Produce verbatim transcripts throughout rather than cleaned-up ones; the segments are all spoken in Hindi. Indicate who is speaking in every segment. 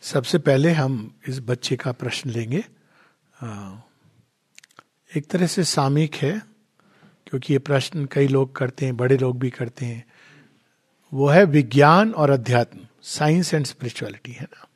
Speaker 1: सबसे पहले हम इस बच्चे का प्रश्न लेंगे। एक तरह से सामयिक है, क्योंकि ये प्रश्न कई लोग करते हैं, बड़े लोग भी करते हैं। वो है विज्ञान और अध्यात्म, साइंस एंड स्पिरिचुअलिटी, है ना।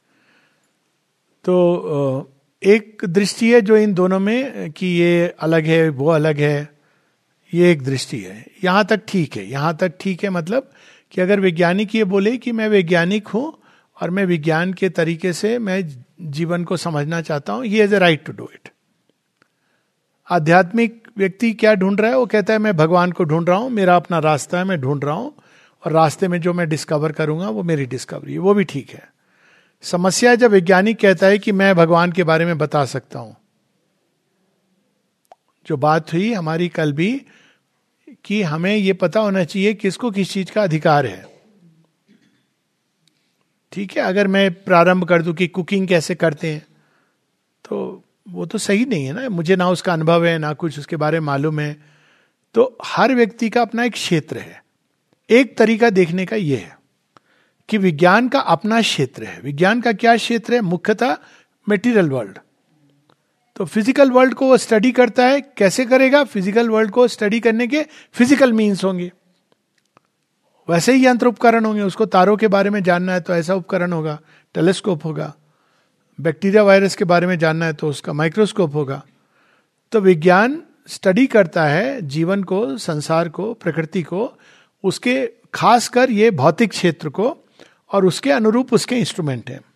Speaker 1: तो एक दृष्टि है जो इन दोनों में कि ये अलग है वो अलग है, ये एक दृष्टि है। यहां तक ठीक है, यहां तक ठीक है। मतलब कि अगर वैज्ञानिक ये बोले कि मैं वैज्ञानिक हूं और मैं विज्ञान के तरीके से मैं जीवन को समझना चाहता हूं, he has a right to do it. आध्यात्मिक व्यक्ति क्या ढूंढ रहा है? वो कहता है मैं भगवान को ढूंढ रहा हूं, मेरा अपना रास्ता है, मैं ढूंढ रहा हूं, और रास्ते में जो मैं डिस्कवर करूंगा वो मेरी डिस्कवरी है, वो भी ठीक है। समस्या है जब वैज्ञानिक कहता है कि मैं भगवान के बारे में बता सकता हूं। जो बात हुई हमारी कल भी कि हमें यह पता होना चाहिए किसको किस चीज का अधिकार है। ठीक है, अगर मैं प्रारंभ कर दूं कि कुकिंग कैसे करते हैं, तो वो तो सही नहीं है ना। मुझे ना उसका अनुभव है, ना कुछ उसके बारे में मालूम है। तो हर व्यक्ति का अपना एक क्षेत्र है। एक तरीका देखने का यह है कि विज्ञान का अपना क्षेत्र है। विज्ञान का क्या क्षेत्र है? मुख्यतः मेटीरियल वर्ल्ड। तो फिजिकल वर्ल्ड को वो स्टडी करता है। कैसे करेगा? फिजिकल वर्ल्ड को स्टडी करने के फिजिकल मीन्स होंगे, वैसे ही यंत्र उपकरण होंगे। उसको तारों के बारे में जानना है तो ऐसा उपकरण होगा, टेलीस्कोप होगा। बैक्टीरिया वायरस के बारे में जानना है तो उसका माइक्रोस्कोप होगा। तो विज्ञान स्टडी करता है जीवन को, संसार को, प्रकृति को, उसके खासकर ये भौतिक क्षेत्र को, और उसके अनुरूप उसके इंस्ट्रूमेंट हैं।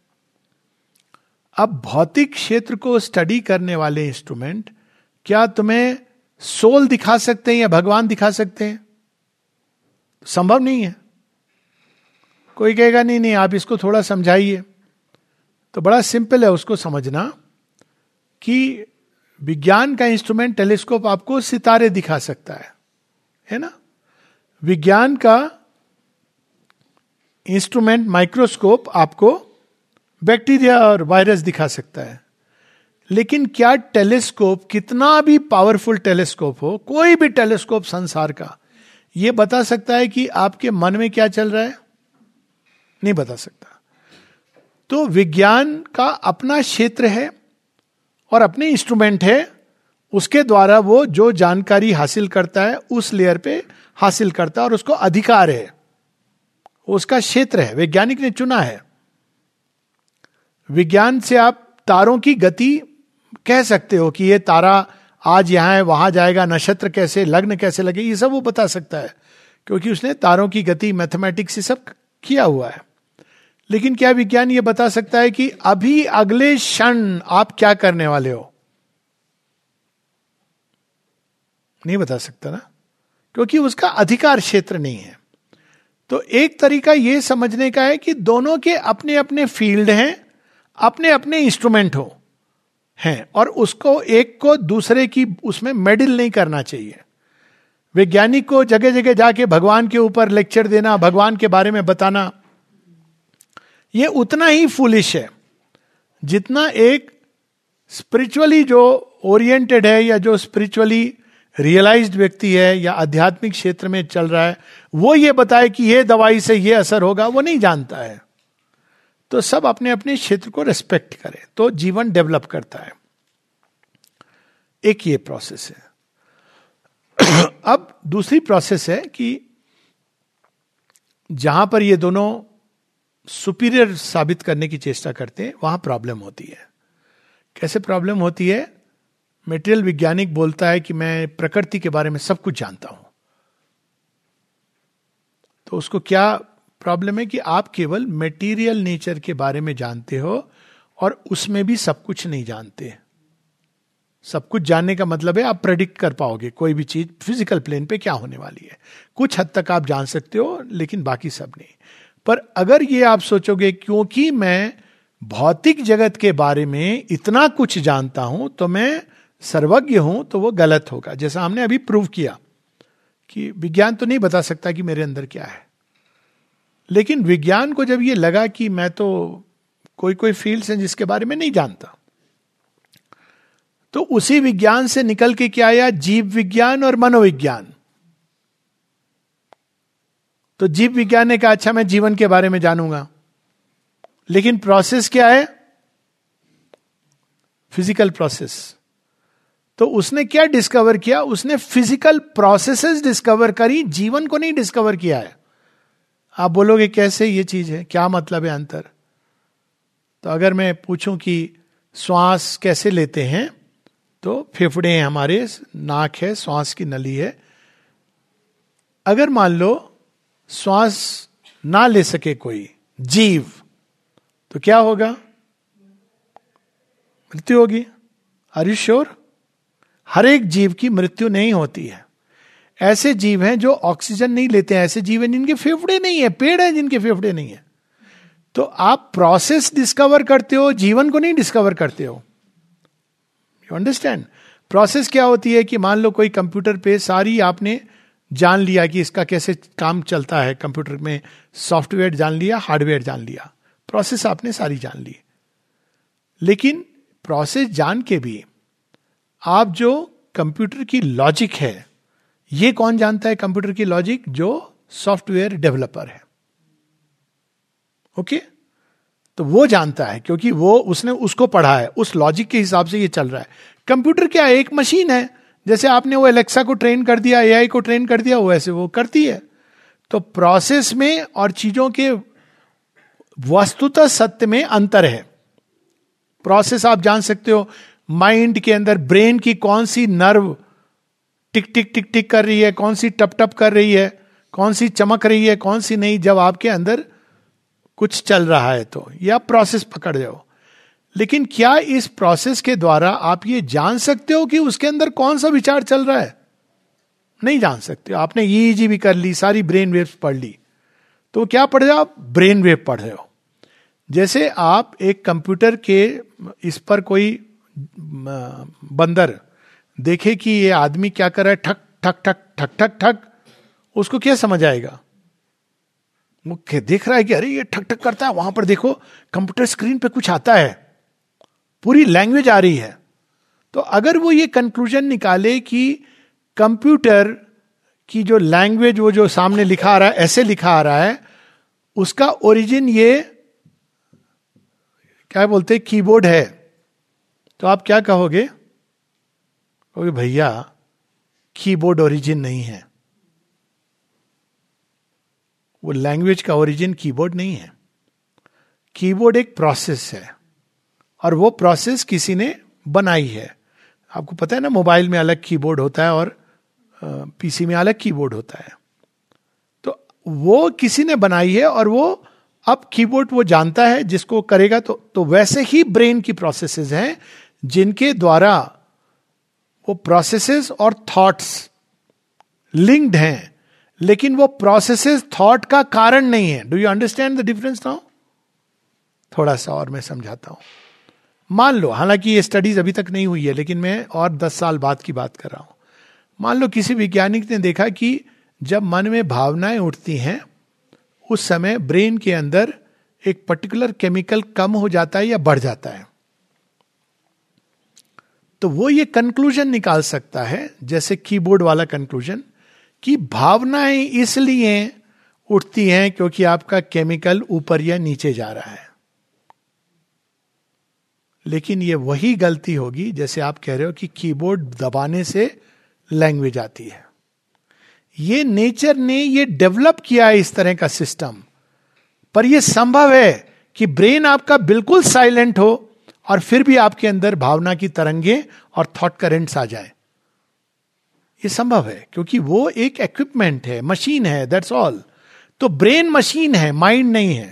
Speaker 1: अब भौतिक क्षेत्र को स्टडी करने वाले इंस्ट्रूमेंट क्या तुम्हें सोल दिखा सकते हैं या भगवान दिखा सकते हैं? संभव नहीं है। कोई कहेगा नहीं नहीं आप इसको थोड़ा समझाइए। तो बड़ा सिंपल है उसको समझना कि विज्ञान का इंस्ट्रूमेंट टेलीस्कोप आपको सितारे दिखा सकता है, है ना। विज्ञान का इंस्ट्रूमेंट माइक्रोस्कोप आपको बैक्टीरिया और वायरस दिखा सकता है। लेकिन क्या टेलीस्कोप, कितना भी पावरफुल टेलीस्कोप हो, कोई भी टेलीस्कोप संसार का, यह बता सकता है कि आपके मन में क्या चल रहा है? नहीं बता सकता। तो विज्ञान का अपना क्षेत्र है और अपने इंस्ट्रूमेंट है। उसके द्वारा वो जो जानकारी हासिल करता है उस लेयर पे हासिल करता है, और उसको अधिकार है, उसका क्षेत्र है, वैज्ञानिक ने चुना है। विज्ञान से आप तारों की गति कह सकते हो कि ये तारा आज यहां है, वहां जाएगा, नक्षत्र कैसे, लग्न कैसे लगे, ये सब वो बता सकता है, क्योंकि उसने तारों की गति मैथमेटिक्स से सब किया हुआ है। लेकिन क्या विज्ञान ये बता सकता है कि अभी अगले क्षण आप क्या करने वाले हो? नहीं बता सकता ना, क्योंकि उसका अधिकार क्षेत्र नहीं है। तो एक तरीका यह समझने का है कि दोनों के अपने अपने फील्ड हैं, अपने अपने इंस्ट्रूमेंट हो हैं, और उसको एक को दूसरे की उसमें मेडल नहीं करना चाहिए। वैज्ञानिक को जगह जगह जाके भगवान के ऊपर लेक्चर देना, भगवान के बारे में बताना, ये उतना ही फूलिश है जितना एक स्पिरिचुअली जो ओरिएंटेड है या जो स्पिरिचुअली रियलाइज्ड व्यक्ति है या आध्यात्मिक क्षेत्र में चल रहा है, वो ये बताए कि ये दवाई से ये असर होगा, वो नहीं जानता है। तो सब अपने अपने क्षेत्र को रेस्पेक्ट करें तो जीवन डेवलप करता है। एक ये प्रोसेस है। अब दूसरी प्रोसेस है कि जहां पर ये दोनों सुपीरियर साबित करने की चेष्टा करते हैं, वहां प्रॉब्लम होती है। कैसे प्रॉब्लम होती है? मेटेरियल वैज्ञानिक बोलता है कि मैं प्रकृति के बारे में सब कुछ जानता हूं, तो उसको क्या प्रॉब्लम है कि आप केवल मेटीरियल नेचर के बारे में जानते हो और उसमें भी सब कुछ नहीं जानते। सब कुछ जानने का मतलब है आप प्रेडिक्ट कर पाओगे कोई भी चीज फिजिकल प्लेन पे क्या होने वाली है। कुछ हद तक आप जान सकते हो, लेकिन बाकी सब नहीं। पर अगर ये आप सोचोगे क्योंकि मैं भौतिक जगत के बारे में इतना कुछ जानता हूं तो मैं सर्वज्ञ हूं, तो वो गलत होगा। जैसा हमने अभी प्रूव किया कि विज्ञान तो नहीं बता सकता कि मेरे अंदर क्या है, लेकिन विज्ञान को जब ये लगा कि मैं तो कोई कोई फील्ड्स हैं जिसके बारे में नहीं जानता, तो उसी विज्ञान से निकल के क्या आया? जीव विज्ञान और मनोविज्ञान। तो जीव विज्ञान ने कहा अच्छा मैं जीवन के बारे में जानूंगा, लेकिन प्रोसेस क्या है? Physical process. तो उसने क्या डिस्कवर किया? उसने फिजिकल प्रोसेसेस डिस्कवर करी, जीवन को नहीं डिस्कवर किया है। आप बोलोगे कैसे ये चीज है, क्या मतलब है अंतर? तो अगर मैं पूछूं कि श्वास कैसे लेते हैं, तो फेफड़े हैं हमारे, नाक है, श्वास की नली है। अगर मान लो श्वास ना ले सके कोई जीव, तो क्या होगा? मृत्यु होगी। Are you sure? हर एक जीव की मृत्यु नहीं होती है। ऐसे जीव हैं जो ऑक्सीजन नहीं लेते हैं, ऐसे जीव हैं जिनके फेफड़े नहीं है, पेड़ हैं जिनके फेफड़े नहीं है। तो आप प्रोसेस डिस्कवर करते हो, जीवन को नहीं डिस्कवर करते हो। You understand? प्रोसेस क्या होती है कि मान लो कोई कंप्यूटर पे सारी आपने जान लिया कि इसका कैसे काम चलता है, कंप्यूटर में सॉफ्टवेयर जान लिया, हार्डवेयर जान लिया, प्रोसेस आपने सारी जान ली। लेकिन प्रोसेस जान के भी आप जो कंप्यूटर की लॉजिक है, ये कौन जानता है कंप्यूटर की लॉजिक? जो सॉफ्टवेयर डेवलपर है। ओके? तो वो जानता है, क्योंकि वो उसने उसको पढ़ा है, उस लॉजिक के हिसाब से ये चल रहा है। कंप्यूटर क्या है? एक मशीन है। जैसे आपने वो एलेक्सा को ट्रेन कर दिया, एआई को ट्रेन कर दिया, वो ऐसे वो करती है। तो प्रोसेस में और चीजों के वस्तुतः सत्य में अंतर है। प्रोसेस आप जान सकते हो, माइंड के अंदर ब्रेन की कौन सी नर्व टिक टिक टिक टिक कर रही है, कौन सी टप टप कर रही है, कौन सी चमक रही है, कौन सी नहीं, जब आपके अंदर कुछ चल रहा है तो ये आप प्रोसेस पकड़ जाओ। लेकिन क्या इस प्रोसेस के द्वारा आप ये जान सकते हो कि उसके अंदर कौन सा विचार चल रहा है? नहीं जान सकते। आपने ईईजी भी कर ली, सारी ब्रेन वेव्स पढ़ ली, तो क्या पढ़ रहे हो आप? ब्रेन वेव पढ़ रहे हो। जैसे आप एक कंप्यूटर के इस पर कोई बंदर देखे कि ये आदमी क्या कर रहा है, ठक ठक ठक ठक ठक ठक, उसको क्या समझ आएगा? वो देख रहा है कि अरे ये ठक ठक करता है, वहां पर देखो कंप्यूटर स्क्रीन पे कुछ आता है, पूरी लैंग्वेज आ रही है। तो अगर वो ये कंक्लूजन निकाले कि कंप्यूटर की जो लैंग्वेज, वो जो सामने लिखा आ रहा है, ऐसे लिखा आ रहा है, उसका ओरिजिन ये क्या बोलते हैं, कीबोर्ड है, तो आप क्या कहोगे? कहोगे भैया कीबोर्ड ओरिजिन नहीं है, वो लैंग्वेज का ओरिजिन कीबोर्ड नहीं है। कीबोर्ड एक प्रोसेस है, और वो प्रोसेस किसी ने बनाई है। आपको पता है ना, मोबाइल में अलग कीबोर्ड होता है और पीसी में अलग कीबोर्ड होता है। तो वो किसी ने बनाई है, और वो अब कीबोर्ड वो जानता है जिसको करेगा। तो तो वैसे ही ब्रेन की प्रोसेसेस हैं जिनके द्वारा वो प्रोसेसेस और थॉट्स लिंक्ड हैं, लेकिन वो प्रोसेसेस थॉट का कारण नहीं है। Do you understand the difference now? थोड़ा सा और मैं समझाता हूं। मान लो, हालांकि ये स्टडीज अभी तक नहीं हुई है, लेकिन मैं और दस साल बाद की बात कर रहा हूं। मान लो किसी वैज्ञानिक ने देखा कि जब मन में भावनाएं उठती हैं, उस समय ब्रेन के अंदर एक पर्टिकुलर केमिकल कम हो जाता है या बढ़ जाता है। तो वो ये कंक्लूजन निकाल सकता है, जैसे कीबोर्ड वाला कंक्लूजन, कि भावनाएं इसलिए उठती हैं क्योंकि आपका केमिकल ऊपर या नीचे जा रहा है। लेकिन ये वही गलती होगी जैसे आप कह रहे हो कि कीबोर्ड दबाने से लैंग्वेज आती है। ये नेचर ने ये डेवलप किया है इस तरह का सिस्टम, पर यह संभव है कि ब्रेन आपका बिल्कुल साइलेंट हो और फिर भी आपके अंदर भावना की तरंगे और थॉट करेंट्स आ जाए। ये संभव है क्योंकि वो एक इक्विपमेंट है, मशीन है, दैट्स ऑल। तो ब्रेन मशीन है, माइंड नहीं है।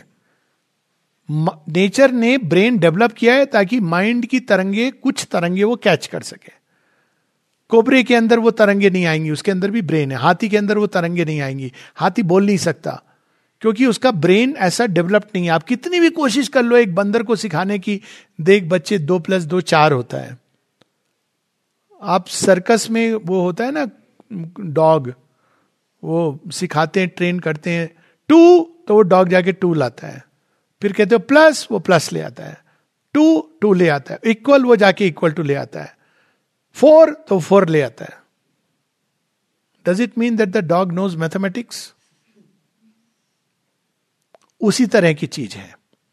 Speaker 1: नेचर ने ब्रेन डेवलप किया है ताकि माइंड की तरंगे, कुछ तरंगे वो कैच कर सके। कोबरे के अंदर वो तरंगे नहीं आएंगी, उसके अंदर भी ब्रेन है। हाथी के अंदर वो तरंगे नहीं आएंगी, हाथी बोल नहीं सकता क्योंकि उसका ब्रेन ऐसा डेवलप नहीं है। आप कितनी भी कोशिश कर लो एक बंदर को सिखाने की, देख बच्चे दो प्लस दो चार होता है। आप सर्कस में वो होता है ना डॉग, वो सिखाते हैं, ट्रेन करते हैं टू, तो वो डॉग जाके टू लाता है, फिर कहते हो प्लस, वो प्लस ले आता है, टू टू ले आता है, इक्वल वो जाके इक्वल टू ले आता है, फोर तो फोर ले आता है। Does it mean that the dog knows mathematics? उसी तरह की चीज है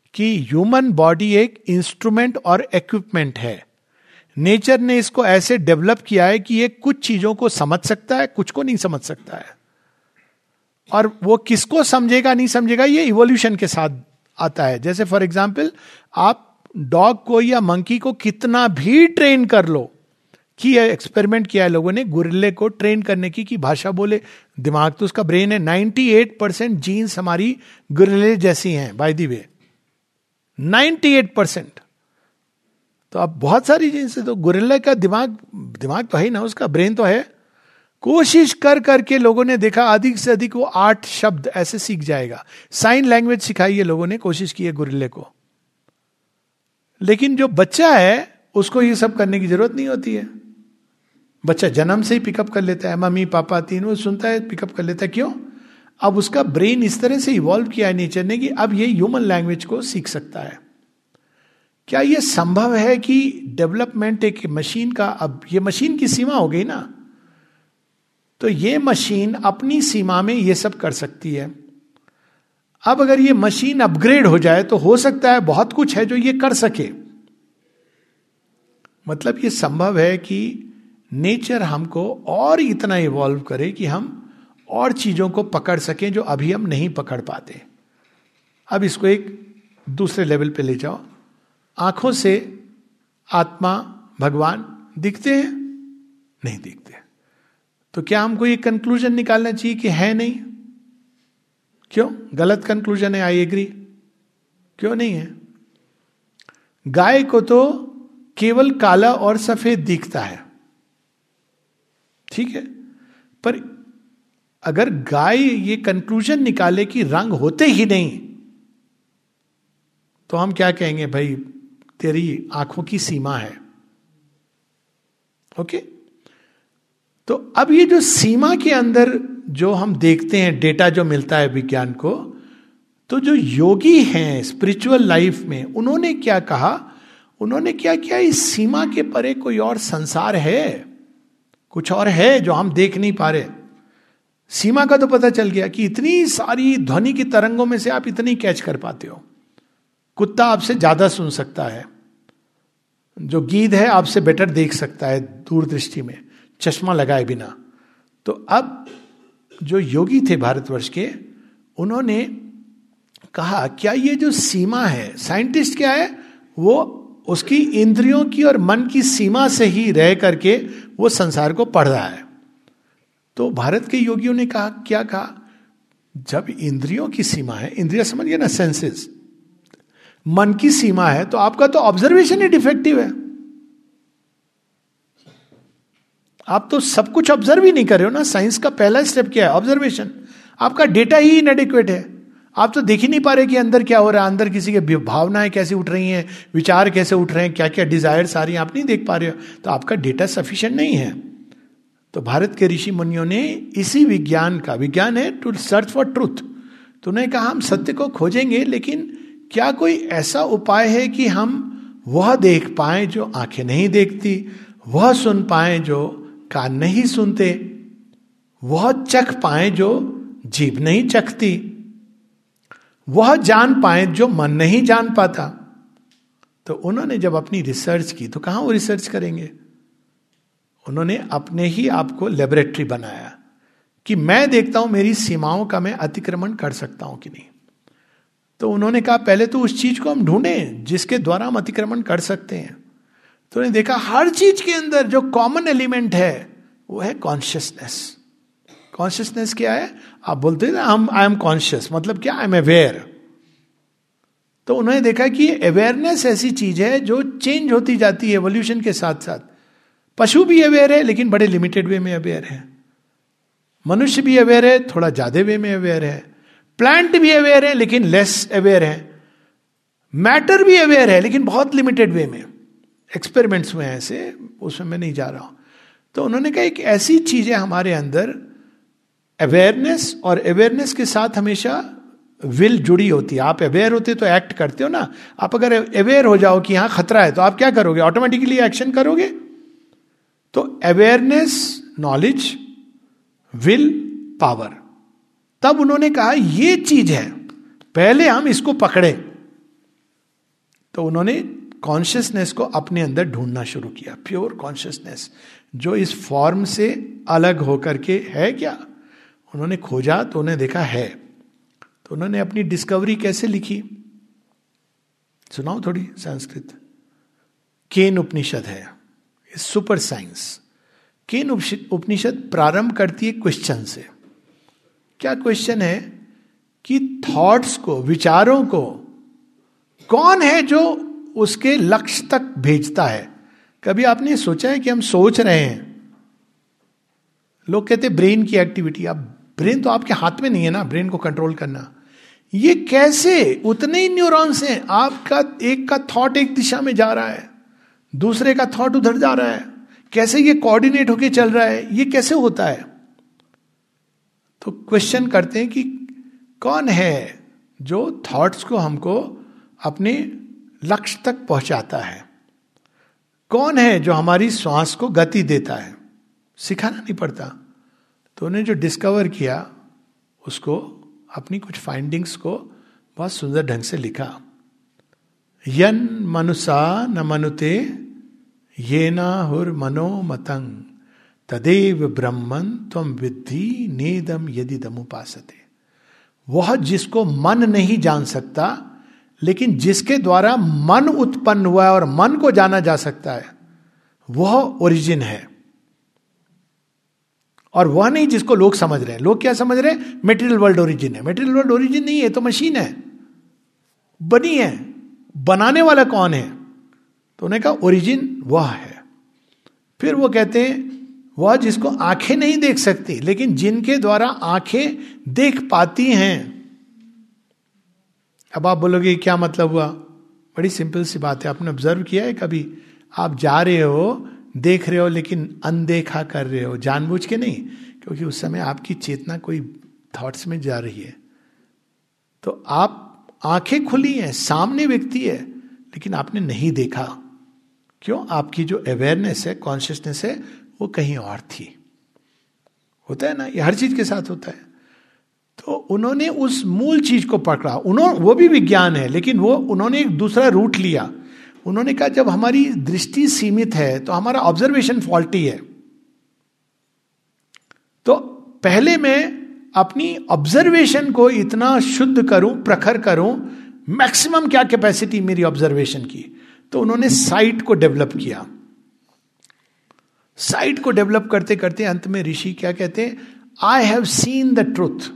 Speaker 1: कि ह्यूमन बॉडी एक इंस्ट्रूमेंट और इक्विपमेंट है. नेचर ने इसको ऐसे डेवलप किया है कि ये कुछ चीजों को समझ सकता है, कुछ को नहीं समझ सकता है. और वो किसको समझेगा नहीं समझेगा ये इवोल्यूशन के साथ आता है. जैसे फॉर एग्जाम्पल, आप डॉग को या मंकी को कितना भी ट्रेन कर लो, कि एक्सपेरिमेंट किया है लोगों ने गुरिल्ले को ट्रेन करने की कि भाषा बोले. दिमाग तो उसका ब्रेन है. अट्ठानवे परसेंट जीन्स हमारी गुरिल्ले जैसी हैं बाय द वे, अट्ठानवे परसेंट. तो अब बहुत सारी जीन्स है, तो गुरिल्ले का दिमाग दिमाग तो है ना, उसका ब्रेन तो है. कोशिश कर करके लोगों ने देखा अधिक से अधिक वो आठ शब्द ऐसे सीख जाएगा. साइन लैंग्वेज सिखाई है लोगों ने, कोशिश की है गुरिल्ले को. लेकिन जो बच्चा है उसको ये सब करने की जरूरत नहीं होती है. बच्चा जन्म से ही पिकअप कर लेता है, मम्मी पापा तीनों सुनता है, पिकअप कर लेता है. क्यों? अब उसका ब्रेन इस तरह से इवॉल्व किया है नेचर ने कि अब ये ह्यूमन लैंग्वेज को सीख सकता है. क्या ये संभव है कि डेवलपमेंट एक मशीन का, अब ये मशीन की सीमा हो गई ना, तो ये मशीन अपनी सीमा में ये सब कर सकती है. अब अगर ये मशीन अपग्रेड हो जाए तो हो सकता है बहुत कुछ है जो ये कर सके. मतलब ये संभव है कि नेचर हमको और इतना इवॉल्व करे कि हम और चीजों को पकड़ सकें जो अभी हम नहीं पकड़ पाते. अब इसको एक दूसरे लेवल पे ले जाओ. आंखों से आत्मा भगवान दिखते हैं? नहीं दिखते. तो क्या हमको ये कंक्लूजन निकालना चाहिए कि है नहीं? क्यों? गलत कंक्लूजन है, आई एग्री. क्यों नहीं है? गाय को तो केवल काला और सफेद दिखता है, ठीक है. पर अगर गाय ये कंक्लूजन निकाले कि रंग होते ही नहीं, तो हम क्या कहेंगे? भाई तेरी आंखों की सीमा है. ओके. तो अब ये जो सीमा के अंदर जो हम देखते हैं, डेटा जो मिलता है विज्ञान को, तो जो योगी हैं स्पिरिचुअल लाइफ में, उन्होंने क्या कहा? उन्होंने क्या किया? इस सीमा के परे कोई और संसार है, कुछ और है जो हम देख नहीं पा रहे. सीमा का तो पता चल गया कि इतनी सारी ध्वनि की तरंगों में से आप इतनी कैच कर पाते हो. कुत्ता आपसे ज्यादा सुन सकता है, जो गीध है आपसे बेटर देख सकता है दूरदृष्टि में, चश्मा लगाए बिना. तो अब जो योगी थे भारतवर्ष के, उन्होंने कहा क्या ये जो सीमा है, साइंटिस्ट क्या है, वो उसकी इंद्रियों की और मन की सीमा से ही रह करके वो संसार को पढ़ रहा है. तो भारत के योगियों ने कहा, क्या कहा? जब इंद्रियों की सीमा है, इंद्रिया समझिए ना, सेंसेस, मन की सीमा है, तो आपका तो ऑब्जर्वेशन ही डिफेक्टिव है. आप तो सब कुछ ऑब्जर्व ही नहीं कर रहे हो ना. साइंस का पहला स्टेप क्या है? ऑब्जर्वेशन. आपका डेटा ही इनएडिक्वेट है. आप तो देख ही नहीं पा रहे कि अंदर क्या हो रहा है, अंदर किसी के भावनाएं कैसे उठ रही हैं, विचार कैसे उठ रहे हैं, क्या क्या डिजायर्स आ रही हैं, आप नहीं देख पा रहे हो. तो आपका डेटा सफिशिएंट नहीं है. तो भारत के ऋषि मुनियों ने इसी विज्ञान का, विज्ञान है टू सर्च फॉर ट्रूथ, तो उन्होंने कहा हम सत्य को खोजेंगे, लेकिन क्या कोई ऐसा उपाय है कि हम वह देख पाए जो आंखें नहीं देखती, वह सुन पाए जो कान नहीं सुनते, वह चख पाए जो जीभ नहीं चखती, वह जान पाए जो मन नहीं जान पाता. तो उन्होंने जब अपनी रिसर्च की, तो कहां वो रिसर्च करेंगे? उन्होंने अपने ही आप को लेबोरेटरी बनाया कि मैं देखता हूं मेरी सीमाओं का मैं अतिक्रमण कर सकता हूं कि नहीं. तो उन्होंने कहा पहले तो उस चीज को हम ढूंढें जिसके द्वारा हम अतिक्रमण कर सकते हैं. तो उन्होंने देखा हर चीज के अंदर जो कॉमन एलिमेंट है वो है कॉन्शियसनेस. कॉन्शियसनेस क्या है? आप बोलते हैं ना हम आई एम कॉन्शियस, मतलब क्या? I am aware. तो उन्होंने देखा कि अवेयरनेस ऐसी चीज है जो चेंज होती जाती है एवोल्यूशन के साथ साथ. पशु भी अवेयर है लेकिन बड़े लिमिटेड वे में अवेयर है. मनुष्य भी अवेयर है, थोड़ा ज्यादा वे में अवेयर है. प्लांट भी अवेयर है लेकिन लेस अवेयर है. मैटर भी अवेयर है लेकिन बहुत लिमिटेड वे में. एक्सपेरिमेंट्स हुए हैं ऐसे, उसमें मैं नहीं जा रहा हूं. तो उन्होंने कहा एक ऐसी चीज है हमारे अंदर, अवेयरनेस, और अवेयरनेस के साथ हमेशा विल जुड़ी होती है. आप अवेयर होते तो एक्ट करते हो ना. आप अगर अवेयर हो जाओ कि यहां खतरा है तो आप क्या करोगे? ऑटोमेटिकली एक्शन करोगे. तो अवेयरनेस, नॉलेज, विल, पावर. तब उन्होंने कहा ये चीज है, पहले हम इसको पकड़े. तो उन्होंने कॉन्शियसनेस को अपने अंदर ढूंढना शुरू किया, प्योर कॉन्शियसनेस जो इस फॉर्म से अलग होकर के है क्या। उन्होंने खोजा तो उन्हें देखा है। तो उन्होंने अपनी डिस्कवरी कैसे लिखी, सुनाओ थोड़ी संस्कृत। केन उपनिषद है, सुपर साइंस। केन उपनिषद प्रारंभ करती है क्वेश्चन से। क्या क्वेश्चन है कि थॉट्स को, विचारों को कौन है जो उसके लक्ष्य तक भेजता है। कभी आपने सोचा है कि हम सोच रहे हैं, लोग कहते हैं ब्रेन की एक्टिविटी। अब ब्रेन तो आपके हाथ में नहीं है ना, ब्रेन को कंट्रोल करना। ये कैसे, उतने ही न्यूरॉन्स हैं, आपका एक का थॉट एक दिशा में जा रहा है, दूसरे का थॉट उधर जा रहा है, कैसे ये कोऑर्डिनेट होके चल रहा है, ये कैसे होता है। तो क्वेश्चन करते हैं कि कौन है जो थॉट्स को हमको अपने लक्ष्य तक पहुंचाता है, कौन है जो हमारी श्वास को गति देता है। सिखाना नहीं पड़ता। तो उन्हें जो डिस्कवर किया उसको, अपनी कुछ फाइंडिंग्स को बहुत सुंदर ढंग से लिखा। यन मनुषा न मनुते ये ना हुर मनो मतंग तदेव ब्रह्मन त्वम विद्धि नेदम यदि दमुपासते। वह जिसको मन नहीं जान सकता, लेकिन जिसके द्वारा मन उत्पन्न हुआ है और मन को जाना जा सकता है, वह ओरिजिन है। और वह नहीं जिसको लोग समझ रहे हैं। लोग क्या समझ रहे हैं, मेटेरियल वर्ल्ड ओरिजिन है। मेटेरियल वर्ल्ड ओरिजिन नहीं है, तो मशीन है, बनी है। बनाने वाला कौन है? तो उन्होंने कहा ओरिजिन वह है। फिर वो कहते हैं वह जिसको आंखें नहीं देख सकती, लेकिन जिनके द्वारा आंखें देख पाती हैं। अब आप बोलोगे क्या मतलब हुआ? बड़ी सिंपल सी बात है। आपने ऑब्जर्व किया है कभी, आप जा रहे हो, देख रहे हो, लेकिन अनदेखा कर रहे हो, जानबूझ के नहीं, क्योंकि उस समय आपकी चेतना कोई थॉट्स में जा रही है। तो आप आंखें खुली हैं, सामने व्यक्ति है, लेकिन आपने नहीं देखा। क्यों? आपकी जो अवेयरनेस है, कॉन्शियसनेस है, वो कहीं और थी। होता है ना, ये हर चीज के साथ होता है। तो उन्होंने उस मूल चीज को पकड़ा। उन्होंने, वो भी विज्ञान है, लेकिन वो उन्होंने एक दूसरा रूट लिया। उन्होंने कहा जब हमारी दृष्टि सीमित है तो हमारा ऑब्जर्वेशन फॉल्टी है। तो पहले मैं अपनी ऑब्जर्वेशन को इतना शुद्ध करूं, प्रखर करूं, मैक्सिमम क्या कैपेसिटी मेरी ऑब्जर्वेशन की। तो उन्होंने साइट को डेवलप किया। साइट को डेवलप करते करते अंत में ऋषि क्या कहते हैं, I have seen the truth.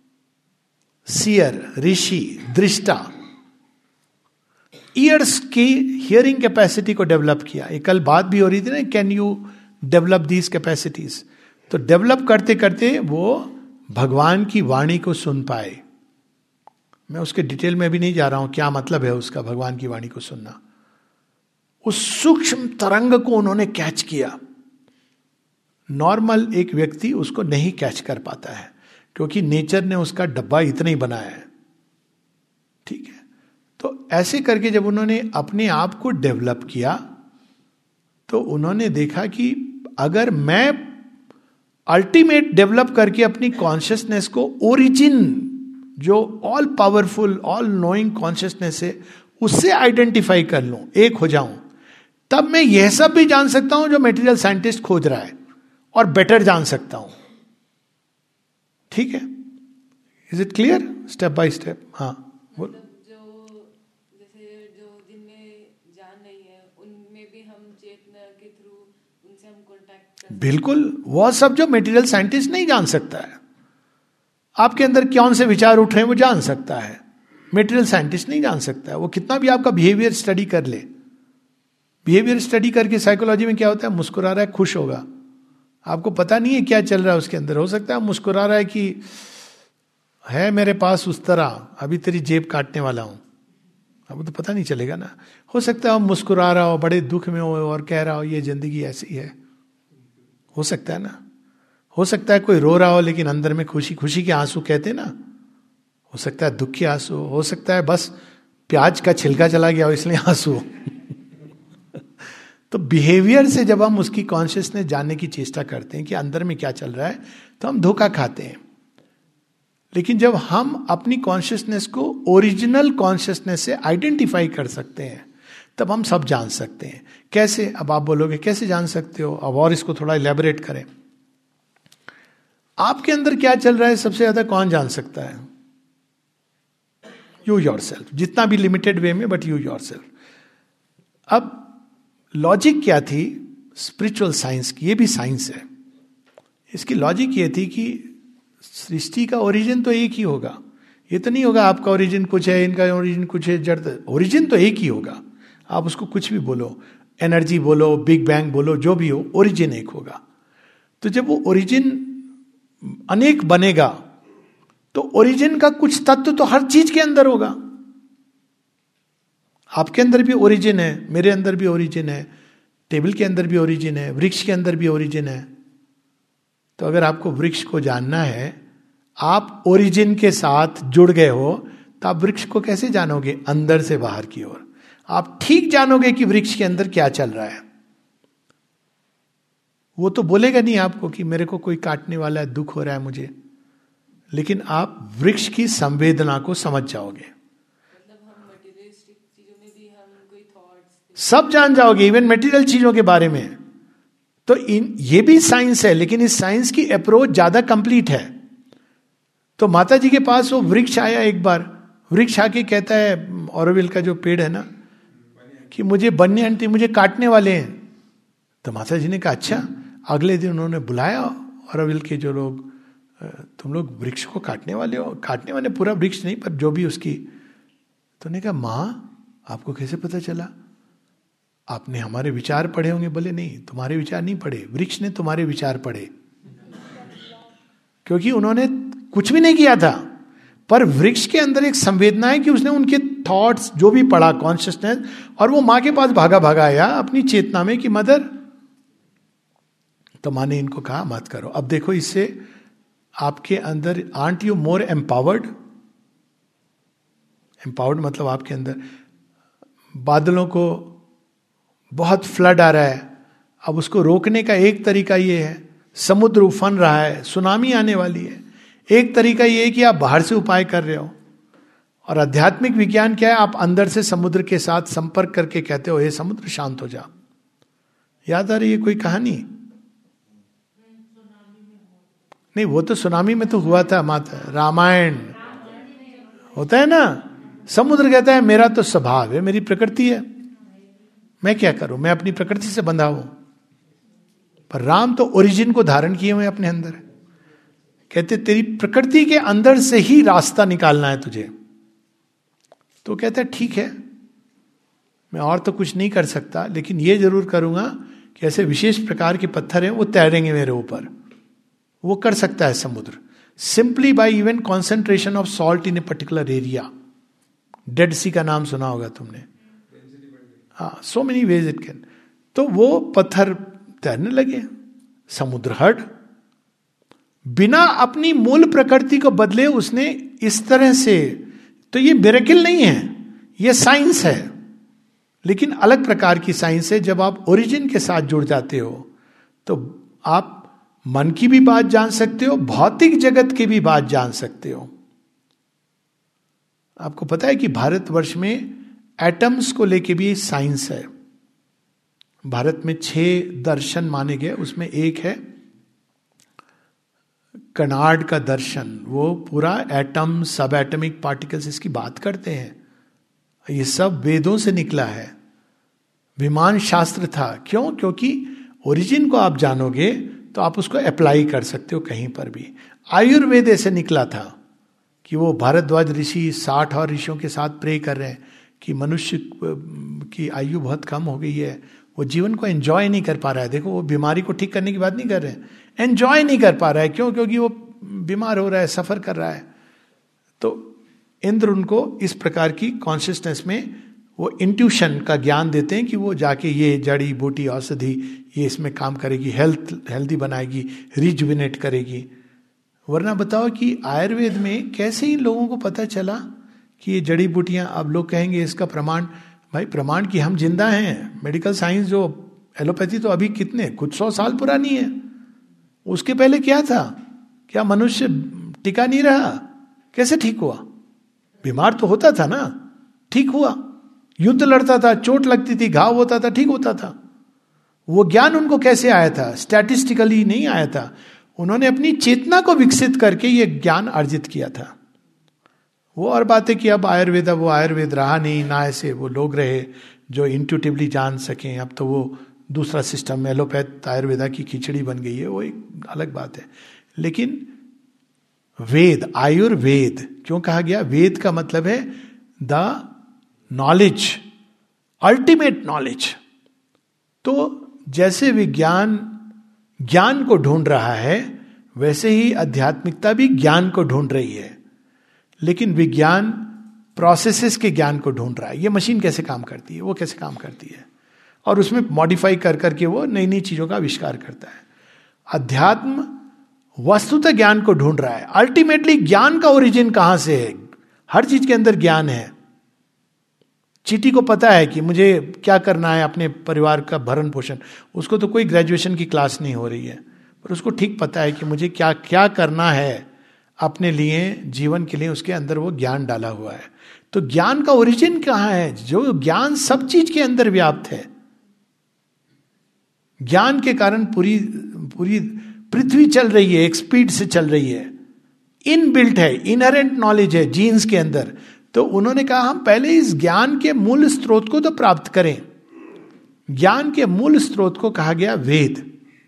Speaker 1: Seer, ऋषि, दृष्टा, ईयर्स की हियरिंग कैपेसिटी को डेवलप किया। एक कल बात भी हो रही थी ना, can you develop these capacities. तो डेवलप करते करते वो भगवान की वाणी को सुन पाए। मैं उसके डिटेल में भी नहीं जा रहा हूं, क्या मतलब है उसका भगवान की वाणी को सुनना। उस सूक्ष्म तरंग को उन्होंने कैच किया। नॉर्मल एक व्यक्ति उसको नहीं कैच कर पाता है, क्योंकि नेचर ने उसका डब्बा इतना ही बनाया है। ठीक है, तो ऐसे करके जब उन्होंने अपने आप को डेवलप किया, तो उन्होंने देखा कि अगर मैं अल्टीमेट डेवलप करके अपनी कॉन्शियसनेस को, ओरिजिन जो all powerful, all knowing consciousness है, उससे आइडेंटिफाई कर लूं, एक हो जाऊं, तब मैं यह सब भी जान सकता हूं जो मटेरियल साइंटिस्ट खोज रहा है, और बेटर जान सकता हूं। ठीक है, is it clear? Step by step. हाँ बोल।
Speaker 2: जो जैसे जो जिनमें जान नहीं है, उनमें भी हम चेतना के थ्रू उनसे हम कांटेक्ट कर।
Speaker 1: बिल्कुल, वह सब जो मटेरियल साइंटिस्ट नहीं जान सकता है। आपके अंदर कौन से विचार उठ रहे हैं वो जान सकता है, मटेरियल साइंटिस्ट नहीं जान सकता है। वो कितना भी आपका बिहेवियर स्टडी कर ले, बिहेवियर स्टडी करके साइकोलॉजी में क्या होता है, मुस्कुरा रहा है, खुश होगा, आपको पता नहीं है क्या चल रहा है उसके अंदर। हो सकता है मुस्कुरा रहा है कि है मेरे पास उस तरह, अभी तेरी जेब काटने वाला हूं, अब तो पता नहीं चलेगा ना। हो सकता है मुस्कुरा रहा हो, बड़े दुख में हो और कह रहा हो ये जिंदगी ऐसी है, हो सकता है ना। हो सकता है कोई रो रहा हो लेकिन अंदर में खुशी, खुशी के आंसू कहते ना, हो सकता है दुख के आंसू, हो सकता है बस प्याज का छिलका चला गया हो इसलिए आंसू। तो बिहेवियर से जब हम उसकी कॉन्शियसनेस जानने की चेष्टा करते हैं कि अंदर में क्या चल रहा है, तो हम धोखा खाते हैं। लेकिन जब हम अपनी कॉन्शियसनेस को ओरिजिनल कॉन्शियसनेस से आइडेंटिफाई कर सकते हैं तब हम सब जान सकते हैं. कैसे? अब आप बोलोगे कैसे जान सकते हो, अब और इसको थोड़ा इलेबोरेट करें. आपके अंदर क्या चल रहा है सबसे ज्यादा कौन जान सकता है? यू योरसेल्फ, जितना भी लिमिटेड वे में, बट यू योरसेल्फ. अब लॉजिक क्या थी स्पिरिचुअल साइंस की? ये भी साइंस है. इसकी लॉजिक ये थी कि सृष्टि का ओरिजिन तो एक ही होगा. ये तो नहीं होगा आपका ओरिजिन कुछ है, इनका ओरिजिन कुछ है, जड़. ओरिजिन तो एक ही होगा. आप उसको कुछ भी बोलो, एनर्जी बोलो, बिग बैंग बोलो, जो भी हो, ओरिजिन एक होगा. तो जब वो ओरिजिन अनेक बनेगा तो ओरिजिन का कुछ तत्व तो हर चीज के अंदर होगा. आपके अंदर भी ओरिजिन है, मेरे अंदर भी ओरिजिन है, टेबल के अंदर भी ओरिजिन है, वृक्ष के अंदर भी ओरिजिन है. तो अगर आपको वृक्ष को जानना है, आप ओरिजिन के साथ जुड़ गए हो, तो आप वृक्ष को कैसे जानोगे? अंदर से बाहर की ओर. आप ठीक जानोगे कि वृक्ष के अंदर क्या चल रहा है. वो तो बोलेगा नहीं आपको कि मेरे को कोई काटने वाला है, दुख हो रहा है मुझे, लेकिन आप वृक्ष की संवेदना को समझ जाओगे.
Speaker 2: मतलब हम मटेरियलिस्टिक चीजों में भी हम कोई थॉट्स
Speaker 1: सब जान जाओगे, इवन मटेरियल चीजों के बारे में. तो इन ये भी साइंस है, लेकिन इस साइंस की अप्रोच ज्यादा कंप्लीट है. तो माता जी के पास वो वृक्ष आया एक बार. वृक्ष आके कहता है, ऑरोविल का जो पेड़ है ना, कि मुझे बनने आंटी मुझे काटने वाले हैं. तो माता जी ने कहा अच्छा. अगले दिन उन्होंने बुलाया ऑरोविल के जो लोग, तुम लोग वृक्ष को काटने वाले हो. काटने वाले पूरा वृक्ष नहीं, पर जो भी उसकी. तो ने कहा माँ आपको कैसे पता चला? आपने हमारे विचार पढ़े होंगे. बोले नहीं, तुम्हारे विचार नहीं पढ़े, वृक्ष ने तुम्हारे विचार पढ़े. क्योंकि उन्होंने कुछ भी नहीं किया था, पर वृक्ष के अंदर एक संवेदना है कि उसने उनके थॉट्स जो भी पढ़ा, कॉन्शियसनेस, और वो माँ के पास भागा भागा आया अपनी चेतना में कि मदर. तो माँ ने इनको कहा मत करो. अब देखो, इससे आपके अंदर aren't you more empowered? Empowered मतलब आपके अंदर बादलों को बहुत फ्लड आ रहा है, अब उसको रोकने का एक तरीका ये है, समुद्र उफन रहा है, सुनामी आने वाली है. एक तरीका ये है कि आप बाहर से उपाय कर रहे हो. और आध्यात्मिक विज्ञान क्या है? आप अंदर से समुद्र के साथ संपर्क करके कहते हो हे समुद्र शांत हो जा. याद आ रही है कोई कहानी? नहीं, वो तो सुनामी में तो हुआ था माता. रामायण होता है ना, समुद्र कहता है मेरा तो स्वभाव है, मेरी प्रकृति है, मैं क्या करूं, मैं अपनी प्रकृति से बंधा हूं. पर राम तो ओरिजिन को धारण किए हुए अपने अंदर. कहते तेरी प्रकृति के अंदर से ही रास्ता निकालना है तुझे. तो कहता है ठीक है, मैं और तो कुछ नहीं कर सकता, लेकिन ये जरूर करूंगा कि ऐसे विशेष प्रकार के पत्थर हैं वो तैरेंगे मेरे ऊपर. वो कर सकता है समुद्र simply by even concentration of salt in a particular area. Dead Sea का नाम सुना होगा तुमने. हाँ, so many ways it can. तो वो पत्थर तैरने लगे, समुद्र हट. बिना अपनी मूल प्रकृति को बदले उसने इस तरह से. तो ये मिरेकल नहीं है, ये साइंस है, लेकिन अलग प्रकार की साइंस है. जब आप ओरिजिन के साथ जुड़ जाते हो तो आप मन की भी बात जान सकते हो, भौतिक जगत की भी बात जान सकते हो. आपको पता है कि भारतवर्ष में एटम्स को लेके भी साइंस है. भारत में छह दर्शन माने गए, उसमें एक है कनाड का दर्शन. वो पूरा एटम, सब एटमिक पार्टिकल्स इसकी बात करते हैं. ये सब वेदों से निकला है, विमान शास्त्र था. क्यों? क्योंकि ओरिजिन को आप जानोगे तो आप उसको अप्लाई कर सकते हो कहीं पर भी. आयुर्वेद ऐसे निकला था कि वो भारद्वाज ऋषि साठ और ऋषियों के साथ प्रे कर रहे हैं कि मनुष्य की आयु बहुत कम हो गई है, वो जीवन को एंजॉय नहीं कर पा रहा है. देखो, वो बीमारी को ठीक करने की बात नहीं कर रहे हैं, एंजॉय नहीं कर पा रहा है. क्यों? क्योंकि वो बीमार हो रहा है, सफर कर रहा है. तो इंद्र उनको इस प्रकार की कॉन्शियसनेस में वो इंट्यूशन का ज्ञान देते हैं कि वो जाके ये जड़ी बूटी औषधि ये इसमें काम करेगी, हेल्थ हेल्दी बनाएगी, रिजुविनेट करेगी. वरना बताओ कि आयुर्वेद में कैसे इन लोगों को पता चला कि ये जड़ी बूटियां, अब लोग कहेंगे इसका प्रमाण, भाई प्रमाण कि हम जिंदा हैं. मेडिकल साइंस जो एलोपैथी तो अभी कितने कुछ सौ साल पुरानी है. उसके पहले क्या था? क्या मनुष्य टिका नहीं रहा? कैसे ठीक हुआ? बीमार तो होता था ना, ठीक हुआ। युद्ध लड़ता था, चोट लगती थी, घाव होता था, ठीक होता था। वो ज्ञान उनको कैसे आया था? स्टैटिस्टिकली नहीं आया था, उन्होंने अपनी चेतना को विकसित करके ये ज्ञान अर्जित किया था। वो और बात है कि अब आयुर्वेद, वो आयुर्वेद रहा नहीं, ना ऐसे वो लोग रहे जो इंट्यूटिवली जान सकें। अब तो वो दूसरा सिस्टम, एलोपैथ आयुर्वेदा की खिचड़ी बन गई है, वो एक अलग बात है। लेकिन वेद, आयुर्वेद क्यों कहा गया? वेद का मतलब है द नॉलेज, अल्टीमेट नॉलेज। तो जैसे विज्ञान ज्ञान को ढूंढ रहा है, वैसे ही आध्यात्मिकता भी ज्ञान को ढूंढ रही है। लेकिन विज्ञान प्रोसेसेस के ज्ञान को ढूंढ रहा है, ये मशीन कैसे काम करती है, वो कैसे काम करती है, और उसमें मॉडिफाई कर करके वो नई नई चीजों का आविष्कार करता है। अध्यात्म वस्तुतः ज्ञान को ढूंढ रहा है। अल्टीमेटली ज्ञान का ओरिजिन कहां से है? हर चीज के अंदर ज्ञान है। चीटी को पता है कि मुझे क्या करना है अपने परिवार का भरण पोषण, उसको तो कोई ग्रेजुएशन की क्लास नहीं हो रही है, पर उसको ठीक पता है कि मुझे क्या क्या करना है अपने लिए, जीवन के लिए। उसके अंदर वो ज्ञान डाला हुआ है। तो ज्ञान का ओरिजिन कहां है? जो ज्ञान सब चीज के अंदर व्याप्त है। ज्ञान के कारण पूरी पूरी पृथ्वी चल रही है, एक स्पीड से चल रही है, इनबिल्ट है, इनहेरेंट नॉलेज है जीन्स के अंदर। तो उन्होंने कहा हम पहले इस ज्ञान के मूल स्रोत को तो प्राप्त करें। ज्ञान के मूल स्रोत को कहा गया वेद।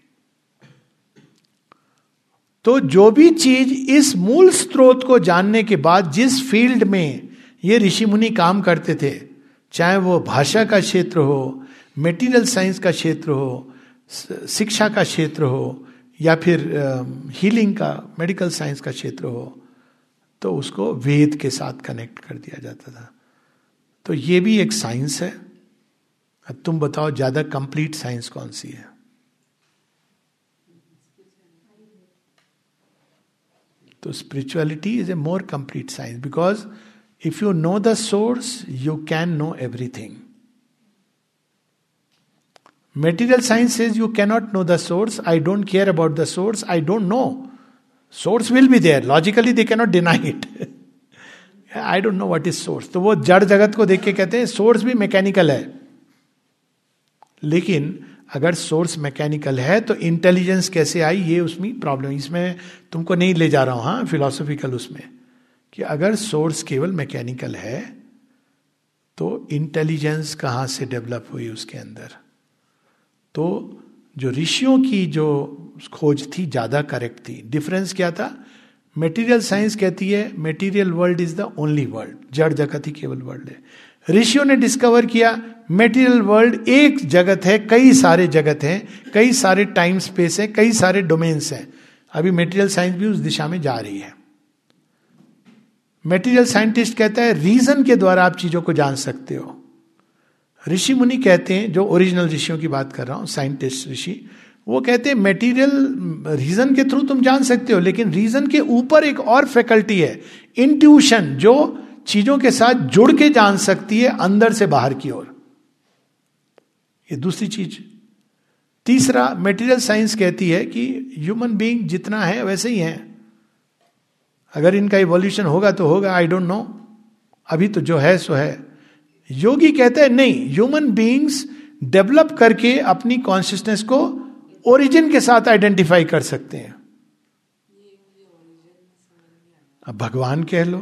Speaker 1: तो जो भी चीज इस मूल स्रोत को जानने के बाद, जिस फील्ड में ये ऋषि मुनि काम करते थे, चाहे वो भाषा का क्षेत्र हो, मेटीरियल साइंस का क्षेत्र हो, शिक्षा का क्षेत्र हो, या फिर हीलिंग का, मेडिकल साइंस का क्षेत्र हो, तो उसको वेद के साथ कनेक्ट कर दिया जाता था। तो ये भी एक साइंस है। अब तुम बताओ ज्यादा कंप्लीट साइंस कौन सी है? तो spirituality is a more complete science, because if you know the source you can know everything. Material says says you cannot know the source. I don't care about the source. I don't know. Source will be there. Logically they cannot deny it. I don't know what is source. तो वो जड़ जगत को देख के कहते हैं सोर्स भी मैकेनिकल है। लेकिन अगर सोर्स मैकेनिकल है तो इंटेलिजेंस कैसे आई, ये उसमें प्रॉब्लम। इसमें तुमको नहीं ले जा रहा हूं, हाँ, फिलोसॉफिकल उसमें, कि अगर सोर्स केवल मैकेनिकल है तो इंटेलिजेंस कहां से डेवलप हुई उसके अंदर? तो जो ऋषियों की जो खोज थी ज्यादा करेक्ट थी। डिफरेंस क्या था? मेटीरियल साइंस कहती है material world is the only world, जड़ जगत ही केवल वर्ल्ड है। ऋषियों ने डिस्कवर किया मेटीरियल वर्ल्ड एक जगत है, कई सारे जगत हैं, कई सारे टाइम स्पेस है, कई सारे डोमेन्स हैं। अभी मेटीरियल साइंस भी उस दिशा में जा रही है। मेटीरियल साइंटिस्ट कहता है रीजन के द्वारा आप चीजों को जान सकते हो। ऋषि मुनि कहते हैं, जो ओरिजिनल ऋषियों की बात कर रहा हूं, साइंटिस्ट ऋषि, वो कहते हैं मेटीरियल रीजन के थ्रू तुम जान सकते हो, लेकिन रीजन के ऊपर एक और फैकल्टी है, इंट्यूशन, जो चीजों के साथ जुड़ के जान सकती है अंदर से बाहर की ओर। ये दूसरी चीज। तीसरा, मेटीरियल साइंस कहती है कि ह्यूमन बीइंग जितना है वैसे ही है, अगर इनका इवोल्यूशन होगा तो होगा, आई डोंट नो, अभी तो जो है सो है। योगी कहते हैं नहीं, ह्यूमन बीइंग्स डेवलप करके अपनी कॉन्शियसनेस को ओरिजिन के साथ आइडेंटिफाई कर सकते हैं। अब भगवान कह लो,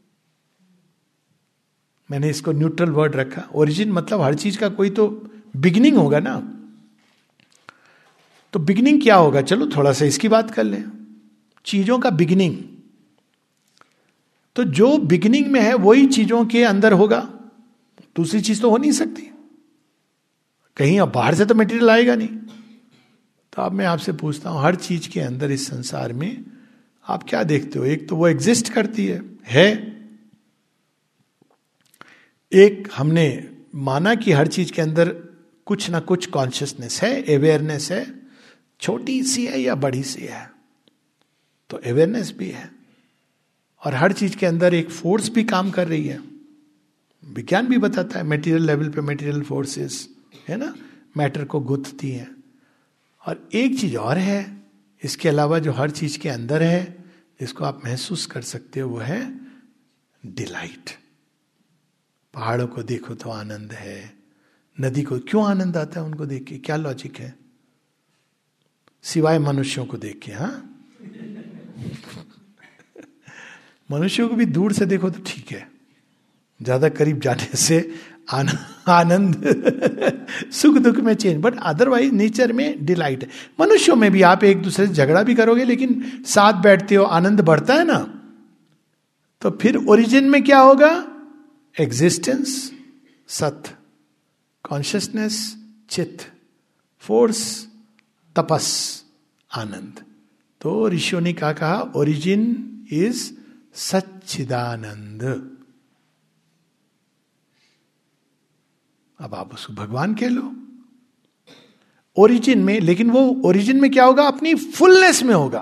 Speaker 1: मैंने इसको न्यूट्रल वर्ड रखा। ओरिजिन मतलब हर चीज का कोई तो बिगिनिंग होगा ना। तो बिगिनिंग क्या होगा? चलो थोड़ा सा इसकी बात कर लें, चीजों का बिगिनिंग। तो जो बिगिनिंग में है वही चीजों के अंदर होगा, दूसरी चीज तो हो नहीं सकती। कहीं अब बाहर से तो मटेरियल आएगा नहीं। तो अब मैं आपसे पूछता हूं, हर चीज के अंदर इस संसार में आप क्या देखते हो? एक तो वो एग्जिस्ट करती है है एक हमने माना कि हर चीज के अंदर कुछ ना कुछ कॉन्शियसनेस है, अवेयरनेस है, छोटी सी है या बड़ी सी है, तो अवेयरनेस भी है। और हर चीज के अंदर एक फोर्स भी काम कर रही है। विज्ञान भी बताता है मटेरियल लेवल पे मटेरियल फोर्सेस है ना, मैटर को गुथती हैं। और एक चीज और है इसके अलावा जो हर चीज के अंदर है, जिसको आप महसूस कर सकते हो वो है डिलाइट। पहाड़ों को देखो तो आनंद है, नदी को क्यों आनंद आता है उनको देख के, क्या लॉजिक है? सिवाय मनुष्यों को देख के। हाँ मनुष्यों को भी दूर से देखो तो ठीक है, ज्यादा करीब जाने से आन, आनंद सुख दुख में चेंज, बट अदरवाइज नेचर में डिलाइट है। मनुष्यों में भी आप एक दूसरे से झगड़ा भी करोगे लेकिन साथ बैठते हो, आनंद बढ़ता है ना। तो फिर ओरिजिन में क्या होगा? एग्जिस्टेंस सत, कॉन्शियसनेस चित, फोर्स तपस आनंद। तो ऋषियों ने क्या कहा? ओरिजिन इज सच्चिदानंद। अब आप उसको भगवान कह लो ओरिजिन में, लेकिन वो ओरिजिन में क्या होगा? अपनी फुलनेस में होगा,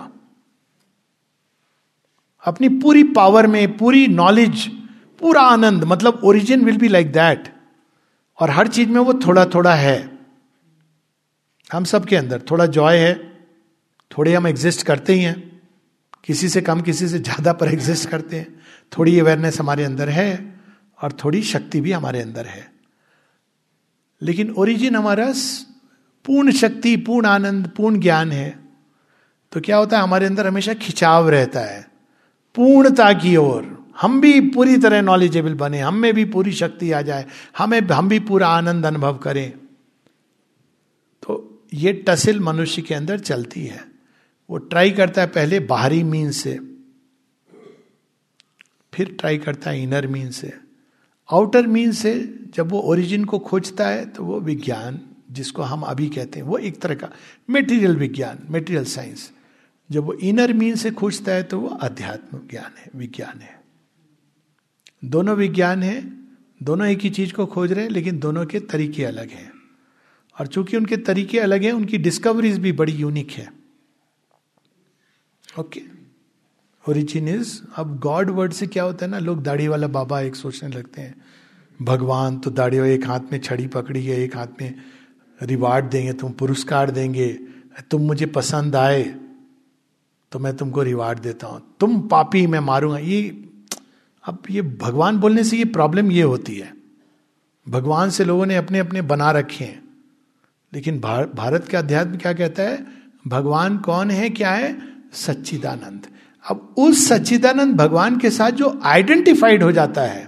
Speaker 1: अपनी पूरी पावर में, पूरी नॉलेज, पूरा आनंद। मतलब origin will be like that. और हर चीज में वो थोड़ा थोड़ा है। हम सबके अंदर थोड़ा जॉय है, थोड़े हम एग्जिस्ट करते ही हैं, किसी से कम किसी से ज्यादा पर एग्जिस्ट करते हैं। थोड़ी अवेयरनेस हमारे अंदर है और थोड़ी शक्ति भी हमारे अंदर है। लेकिन ओरिजिन हमारा पूर्ण शक्ति, पूर्ण आनंद, पूर्ण ज्ञान है। तो क्या होता है? हमारे अंदर हमेशा खिंचाव रहता है पूर्णता की ओर। हम भी पूरी तरह नॉलेजेबल बने, हम में भी पूरी शक्ति आ जाए, हमें हम भी पूरा आनंद अनुभव करें। तो ये टसिल मनुष्य के अंदर चलती है। वो ट्राई करता है पहले बाहरी मीन से, फिर ट्राई करता है इनर मीन से, आउटर मीन से। जब वो ओरिजिन को खोजता है तो वो विज्ञान, जिसको हम अभी कहते हैं, वो एक तरह का मेटीरियल विज्ञान, मेटीरियल साइंस। जब वो इनर मीन से खोजता है तो वो अध्यात्म ज्ञान है, विज्ञान है। दोनों विज्ञान है, दोनों एक ही चीज को खोज रहे हैं, लेकिन दोनों के तरीके अलग हैं। और चूंकि उनके तरीके अलग हैं, उनकी डिस्कवरीज भी बड़ी यूनिक है। Okay, origin is. अब गॉड वर्ड से क्या होता है ना, लोग दाढ़ी वाला बाबा एक सोचने लगते हैं, भगवान तो दाढ़ी, एक हाथ में छड़ी पकड़ी है, एक हाथ में रिवार्ड देंगे, तुम पुरस्कार देंगे, तुम मुझे पसंद आए तो मैं तुमको रिवार्ड देता हूं, तुम पापी मैं मारूंगा। ये अब ये भगवान बोलने से ये प्रॉब्लम ये होती है, भगवान से लोगों ने अपने अपने बना रखे हैं। लेकिन भार, भारत का अध्यात्म क्या कहता है? भगवान कौन है, क्या है? सच्चिदानंद। अब उस सच्चिदानंद भगवान के साथ जो आइडेंटिफाइड हो जाता है,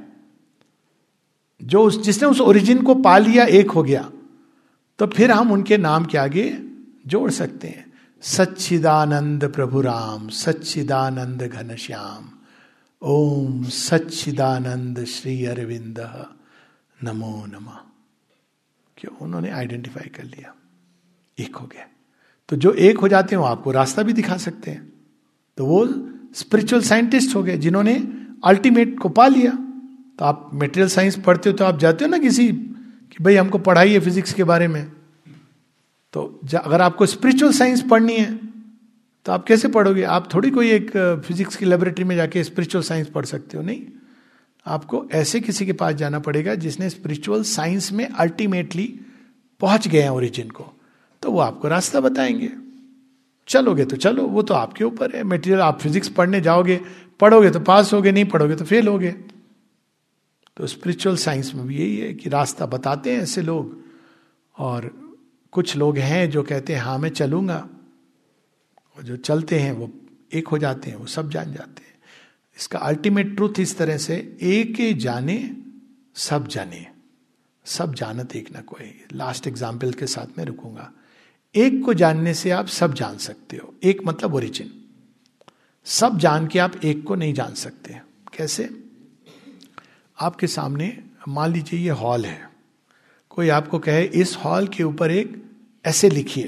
Speaker 1: जो उस जिसने उस ओरिजिन को पा लिया, एक हो गया, तो फिर हम उनके नाम के आगे जोड़ सकते हैं। सच्चिदानंद प्रभु राम, सच्चिदानंद घनश्याम, ओम सच्चिदानंद श्री अरविंद नमो नमः। क्यों? उन्होंने आइडेंटिफाई कर लिया, एक हो गया। तो जो एक हो जाते हैं वो आपको रास्ता भी दिखा सकते हैं। तो वो स्पिरिचुअल साइंटिस्ट हो गए जिन्होंने अल्टीमेट को पा लिया। तो आप मटेरियल साइंस पढ़ते हो तो आप जाते हो ना किसी कि भाई हमको पढ़ाइए फिजिक्स के बारे में। तो अगर आपको स्पिरिचुअल साइंस पढ़नी है तो आप कैसे पढ़ोगे? आप थोड़ी कोई एक फिजिक्स की लेबोरेटरी में जाके स्पिरिचुअल साइंस पढ़ सकते हो, नहीं। आपको ऐसे किसी के पास जाना पड़ेगा जिसने स्पिरिचुअल साइंस में अल्टीमेटली पहुंच गए हैं ओरिजिन को, तो वो आपको रास्ता बताएंगे। चलोगे तो चलो, वो तो आपके ऊपर है। मटेरियल आप फिजिक्स पढ़ने जाओगे, पढ़ोगे तो पास होगे, नहीं पढ़ोगे तो फेल होगे। तो स्पिरिचुअल साइंस में भी यही है कि रास्ता बताते हैं ऐसे लोग। और कुछ लोग हैं जो कहते हैं हाँ मैं चलूंगा, और जो चलते हैं वो एक हो जाते हैं, वो सब जान जाते हैं। इसका अल्टीमेट ट्रूथ इस तरह से, एक जाने सब जाने, सब जानत एक ना कोई। लास्ट एग्जाम्पल के साथ में रुकूंगा। एक को जानने से आप सब जान सकते हो। एक मतलब ओरिजिन। सब जान के आप एक को नहीं जान सकते। कैसे? आपके सामने मान लीजिए ये हॉल है, कोई आपको कहे इस हॉल के ऊपर एक ऐसे लिखिए,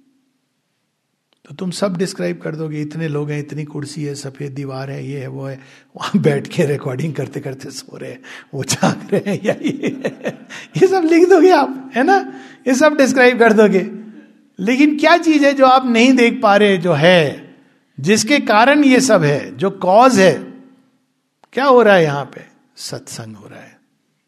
Speaker 1: तो तुम सब डिस्क्राइब कर दोगे। इतने लोग हैं, इतनी कुर्सी है, सफेद दीवार है, ये है वो है। वहां बैठ के रिकॉर्डिंग करते करते सो रहे हैं, वो जाग रहे हैं, या ये ये सब लिख दोगे आप, है ना? ये सब डिस्क्राइब कर दोगे। लेकिन क्या चीज है जो आप नहीं देख पा रहे, जो है, जिसके कारण ये सब है, जो कॉज है? क्या हो रहा है यहां पे? सत्संग हो रहा है।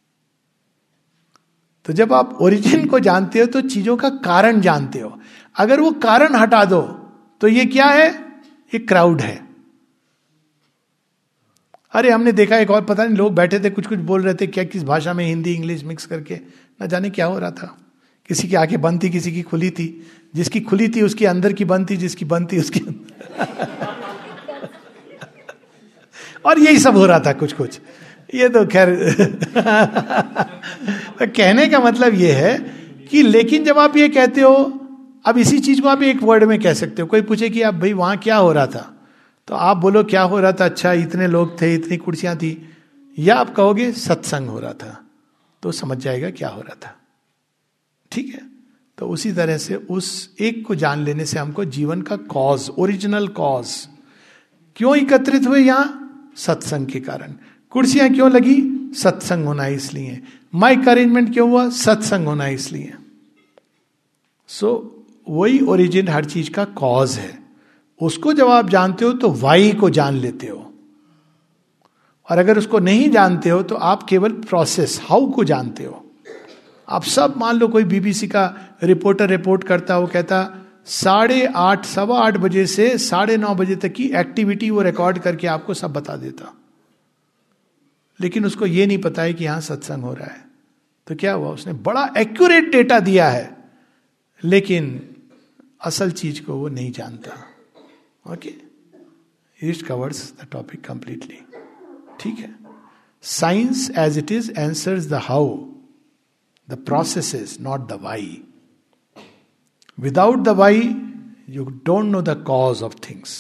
Speaker 1: तो जब आप ओरिजिन को जानते हो तो चीजों का कारण जानते हो। अगर वो कारण हटा दो तो ये क्या है? ये क्राउड है। अरे हमने देखा एक और, पता नहीं लोग बैठे थे कुछ कुछ बोल रहे थे, क्या किस भाषा में, हिंदी इंग्लिश मिक्स करके, ना जाने क्या हो रहा था। किसी की आंखें बंद थी, किसी की खुली थी, जिसकी खुली थी उसकी अंदर की बंद थी, जिसकी बंद थी उसकी और यही सब हो रहा था कुछ कुछ। ये तो खैर तो कहने का मतलब ये है कि लेकिन जब आप ये कहते हो, अब इसी चीज को आप एक वर्ड में कह सकते हो। कोई पूछे कि आप भाई वहां क्या हो रहा था, तो आप बोलो क्या हो रहा था, अच्छा इतने लोग थे, इतनी कुर्सियां थी, या आप कहोगे सत्संग हो रहा था, तो समझ जाएगा क्या हो रहा था। ठीक है, तो उसी तरह से उस एक को जान लेने से हमको जीवन का कॉज, ओरिजिनल कॉज, क्यों एकत्रित हुए यहां, सत्संग के कारण। कुर्सियां क्यों लगी, सत्संग होना इसलिए। माइक का अरेंजमेंट क्यों हुआ, सत्संग होना इसलिए। सो so, वही ओरिजिन हर चीज का कॉज है। उसको जब आप जानते हो तो वाई को जान लेते हो, और अगर उसको नहीं जानते हो तो आप केवल प्रोसेस, हाउ को जानते हो। आप सब मान लो कोई बीबीसी का रिपोर्टर रिपोर्ट करता, वो कहता साढ़े आठ सवा आठ बजे से साढ़े नौ बजे तक की एक्टिविटी वो रिकॉर्ड करके आपको सब बता देता, लेकिन उसको ये नहीं पता है कि यहां सत्संग हो रहा है। तो क्या हुआ, उसने बड़ा एक्यूरेट डेटा दिया है, लेकिन असल चीज को वो नहीं जानता। Okay, it covers the topic completely. ठीक है, science as it is answers the how, the processes not the why. Without the why you don't know the cause of things.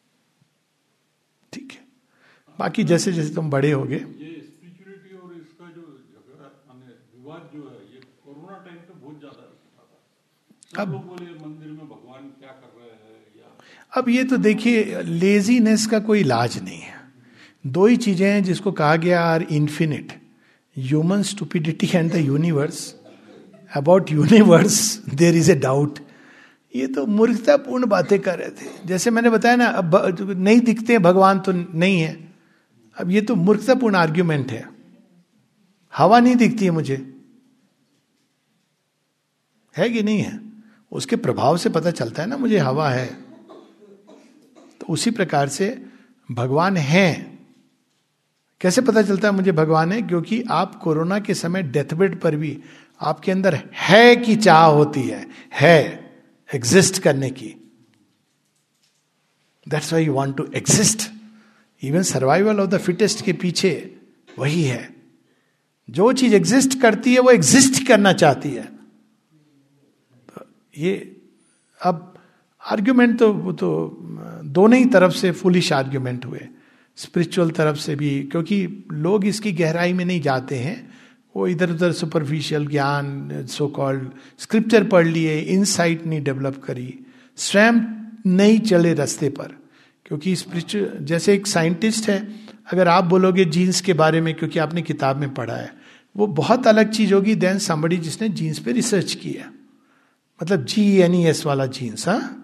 Speaker 1: ठीक है, बाकी जैसे जैसे तुम बड़े होगे,
Speaker 3: ये स्पिरिचुअलिटी और इसका जो झगड़ा माने विवाद जो है, ये कोरोना टाइम पे बहुत ज्यादा था। सब लोग बोले मंदिर में भगवान क्या कर रहे हैं, या
Speaker 1: अब ये तो देखिए, लेजीनेस का कोई इलाज नहीं है। दो ही चीजें हैं जिसको कहा गया are infinite, human stupidity and the universe. About universe there is a doubt. ये तो मूर्खतापूर्ण बातें कर रहे थे। जैसे मैंने बताया ना, अब नहीं दिखते हैं भगवान तो नहीं है। अब ये तो मूर्खतापूर्ण आर्ग्यूमेंट है। हवा नहीं दिखती है मुझे, है कि नहीं है, उसके प्रभाव से पता चलता है ना मुझे हवा है। तो उसी प्रकार से भगवान है। कैसे पता चलता है मुझे भगवान है, क्योंकि आप कोरोना के समय डेथ बेड पर भी आपके अंदर है की चाह होती है, है एग्जिस्ट करने की। That's why you want to exist. Even survival of the fittest के पीछे वही है। जो चीज एग्जिस्ट करती है वो एग्जिस्ट करना चाहती है। तो ये अब आर्ग्यूमेंट तो वो तो दोनों ही तरफ से फुलिश आर्ग्यूमेंट हुए, स्पिरिचुअल तरफ से भी, क्योंकि लोग इसकी गहराई में नहीं जाते हैं। वो इधर उधर सुपरफिशियल ज्ञान, सो कॉल्ड स्क्रिप्चर पढ़ लिए, इनसाइट नहीं डेवलप करी, स्वयं नहीं चले रास्ते पर। क्योंकि स्पिरिचुअल, जैसे एक साइंटिस्ट है, अगर आप बोलोगे जीन्स के बारे में, क्योंकि आपने किताब में पढ़ा है, वो बहुत अलग चीज होगी देन समबडी जिसने जीन्स पे रिसर्च किया। मतलब जी एन ई एस वाला जीन्स, हाँ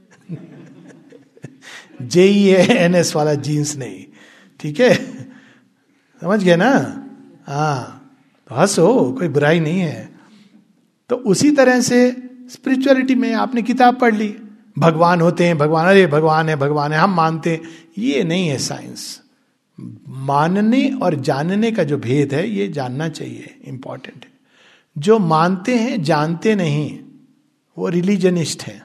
Speaker 1: जे ई एन एस वाला जीन्स नहीं। ठीक है, समझ गए ना? हाँ, तो हंसो, कोई बुराई नहीं है। तो उसी तरह से स्पिरिचुअलिटी में आपने किताब पढ़ ली, भगवान होते हैं, भगवान, अरे भगवान है भगवान है हम मानते हैं, ये नहीं है साइंस। मानने और जानने का जो भेद है ये जानना चाहिए, इंपॉर्टेंट है। जो मानते हैं जानते नहीं वो रिलीजनिस्ट हैं,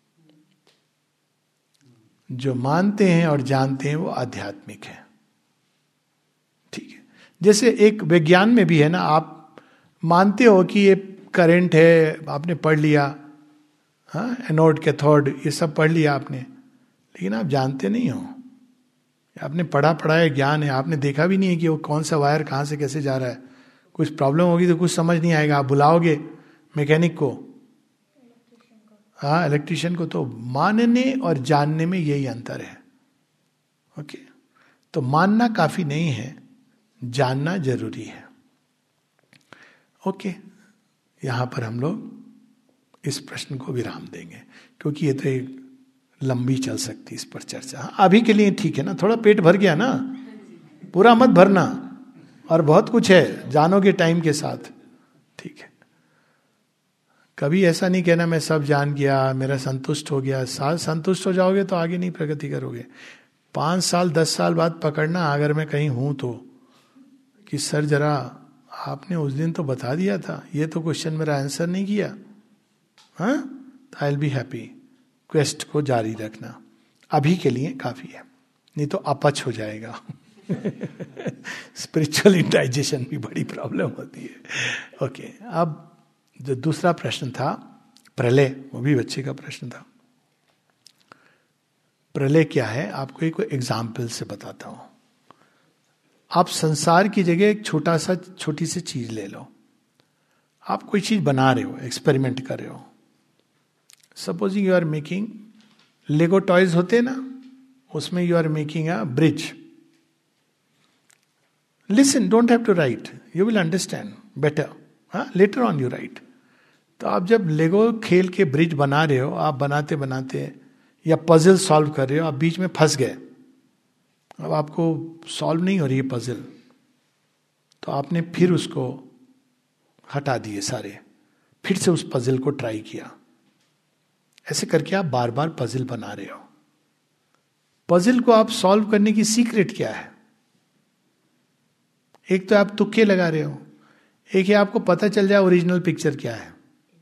Speaker 1: जो मानते हैं और जानते हैं वो आध्यात्मिक है। ठीक है, जैसे एक विज्ञान में भी है ना, आप मानते हो कि ये करंट है, आपने पढ़ लिया, हाँ, एनोड कैथोड ये सब पढ़ लिया आपने, लेकिन आप जानते नहीं हो। आपने पढ़ा पढ़ा है, ज्ञान है, आपने देखा भी नहीं है कि वो कौन सा वायर कहाँ से कैसे जा रहा है। कुछ प्रॉब्लम होगी तो कुछ समझ नहीं आएगा, आप बुलाओगे मैकेनिक को, हाँ इलेक्ट्रिशियन को। तो मानने और जानने में यही अंतर है। ओके, तो मानना काफी नहीं है, जानना जरूरी है। ओके, यहां पर हम लोग इस प्रश्न को विराम देंगे, क्योंकि ये तो एक लंबी चल सकती इस पर चर्चा। अभी के लिए ठीक है ना, थोड़ा पेट भर गया ना, पूरा मत भरना, और बहुत कुछ है, जानोगे टाइम के साथ। ठीक है, कभी ऐसा नहीं कहना मैं सब जान गया, मेरा संतुष्ट हो गया। साथ संतुष्ट हो जाओगे तो आगे नहीं प्रगति करोगे। पांच साल दस साल बाद पकड़ना अगर मैं कहीं हूं तो, कि सर जरा आपने उस दिन तो बता दिया था, ये तो क्वेश्चन मेरा आंसर नहीं किया, हाँ, I will be happy. Quest को जारी रखना अभी के लिए काफी है, नहीं तो अपच हो जाएगा। स्पिरिचुअल इंडाइजेशन भी बड़ी प्रॉब्लम होती है। ओके okay, अब जो दूसरा प्रश्न था प्रलय, वो भी बच्चे का प्रश्न था। प्रलय क्या है, आपको एक एग्जाम्पल से बताता हूं। आप संसार की जगह एक छोटा सा छोटी सी चीज ले लो। आप कोई चीज बना रहे हो, एक्सपेरिमेंट कर रहे हो। Supposing you are making Lego toys होते हैं ना, उसमें you are making a bridge. Listen, don't have to write, you will understand better, हाँ, लेटर ऑन यू राइट। तो आप जब लेगो खेल के ब्रिज बना रहे हो, आप बनाते बनाते या पजल सॉल्व कर रहे हो, आप बीच में फंस गए, अब आपको सॉल्व नहीं हो रही है पजल, तो आपने फिर उसको हटा दिए सारे, फिर से उस पजल को ट्राई किया। ऐसे करके आप बार बार पजल बना रहे हो। पजल को आप सॉल्व करने की सीक्रेट क्या है? एक तो आप तुक्के लगा रहे हो, एक है आपको पता चल जाए ओरिजिनल पिक्चर क्या है।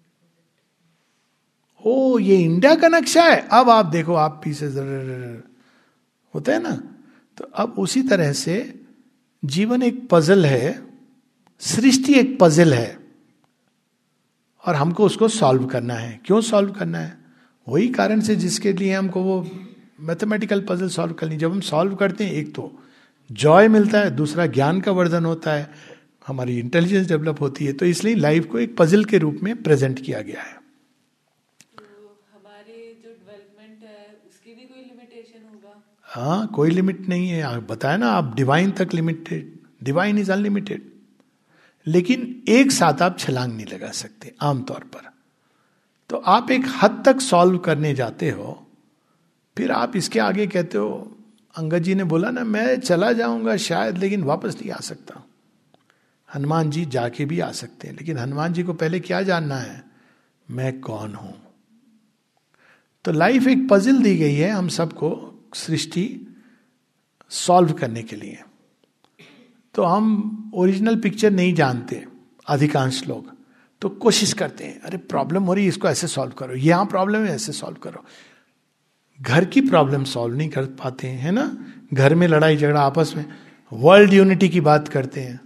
Speaker 1: ओ ये इंडिया का नक्शा है, अब आप देखो, आप पीसेस होता है ना। तो अब उसी तरह से जीवन एक पजल है, सृष्टि एक पजल है, और हमको उसको सॉल्व करना है। क्यों सॉल्व करना है? वही कारण से जिसके लिए हमको वो मैथमेटिकल पजल सॉल्व करनी। जब हम सॉल्व करते हैं, एक तो जॉय मिलता है, दूसरा ज्ञान का वर्धन होता है, हमारी इंटेलिजेंस डेवलप होती है। तो इसलिए लाइफ को एक पजल के रूप में प्रेजेंट किया गया है।
Speaker 2: तो हमारे जो डेवलपमेंट है उसकी भी कोई लिमिटेशन होगा?
Speaker 1: हाँ, कोई लिमिट नहीं है। आप बताया ना, आप डिवाइन तक लिमिटेड, डिवाइन इज अनलिमिटेड। लेकिन एक साथ आप छलांग नहीं लगा सकते आमतौर पर। तो आप एक हद तक सॉल्व करने जाते हो, फिर आप इसके आगे कहते हो, अंगद जी ने बोला ना, मैं चला जाऊंगा शायद लेकिन वापस नहीं आ सकता। हनुमान जी जाके भी आ सकते हैं, लेकिन हनुमान जी को पहले क्या जानना है, मैं कौन हूं। तो लाइफ एक पजल दी गई है हम सबको, सृष्टि सॉल्व करने के लिए। तो हम ओरिजिनल पिक्चर नहीं जानते अधिकांश लोग, तो कोशिश करते हैं, अरे प्रॉब्लम हो रही है, इसको ऐसे सॉल्व करो, यहां प्रॉब्लम है, ऐसे सॉल्व करो। घर की प्रॉब्लम सॉल्व नहीं कर पाते हैं, है ना। घर में लड़ाई झगड़ा आपस में, वर्ल्ड यूनिटी की बात करते हैं।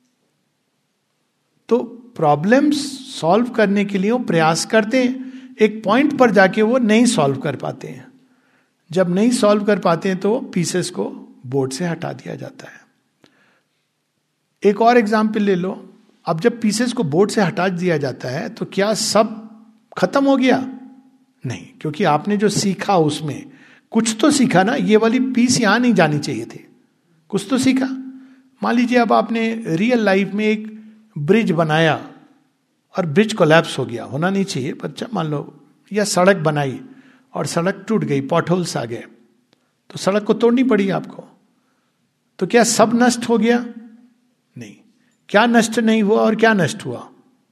Speaker 1: तो प्रॉब्लम्स सॉल्व करने के लिए वो प्रयास करते हैं, एक पॉइंट पर जाके वो नहीं सॉल्व कर पाते हैं। जब नहीं सॉल्व कर पाते हैं तो पीसेस को बोर्ड से हटा दिया जाता है। एक और एग्जाम्पल ले लो, अब जब पीसेस को बोर्ड से हटा दिया जाता है तो क्या सब खत्म हो गया? नहीं, क्योंकि आपने जो सीखा उसमें कुछ तो सीखा ना, ये वाली पीस यहां नहीं जानी चाहिए थी, कुछ तो सीखा। मान लीजिए अब आपने रियल लाइफ में एक ब्रिज बनाया और ब्रिज कोलैप्स हो गया, होना नहीं चाहिए पर मान लो, या सड़क बनाई और सड़क टूट गई, पॉटहोल्स आ गए, तो सड़क को तोड़नी पड़ी आपको। तो क्या सब नष्ट हो गया? नहीं। क्या नष्ट नहीं हुआ और क्या नष्ट हुआ?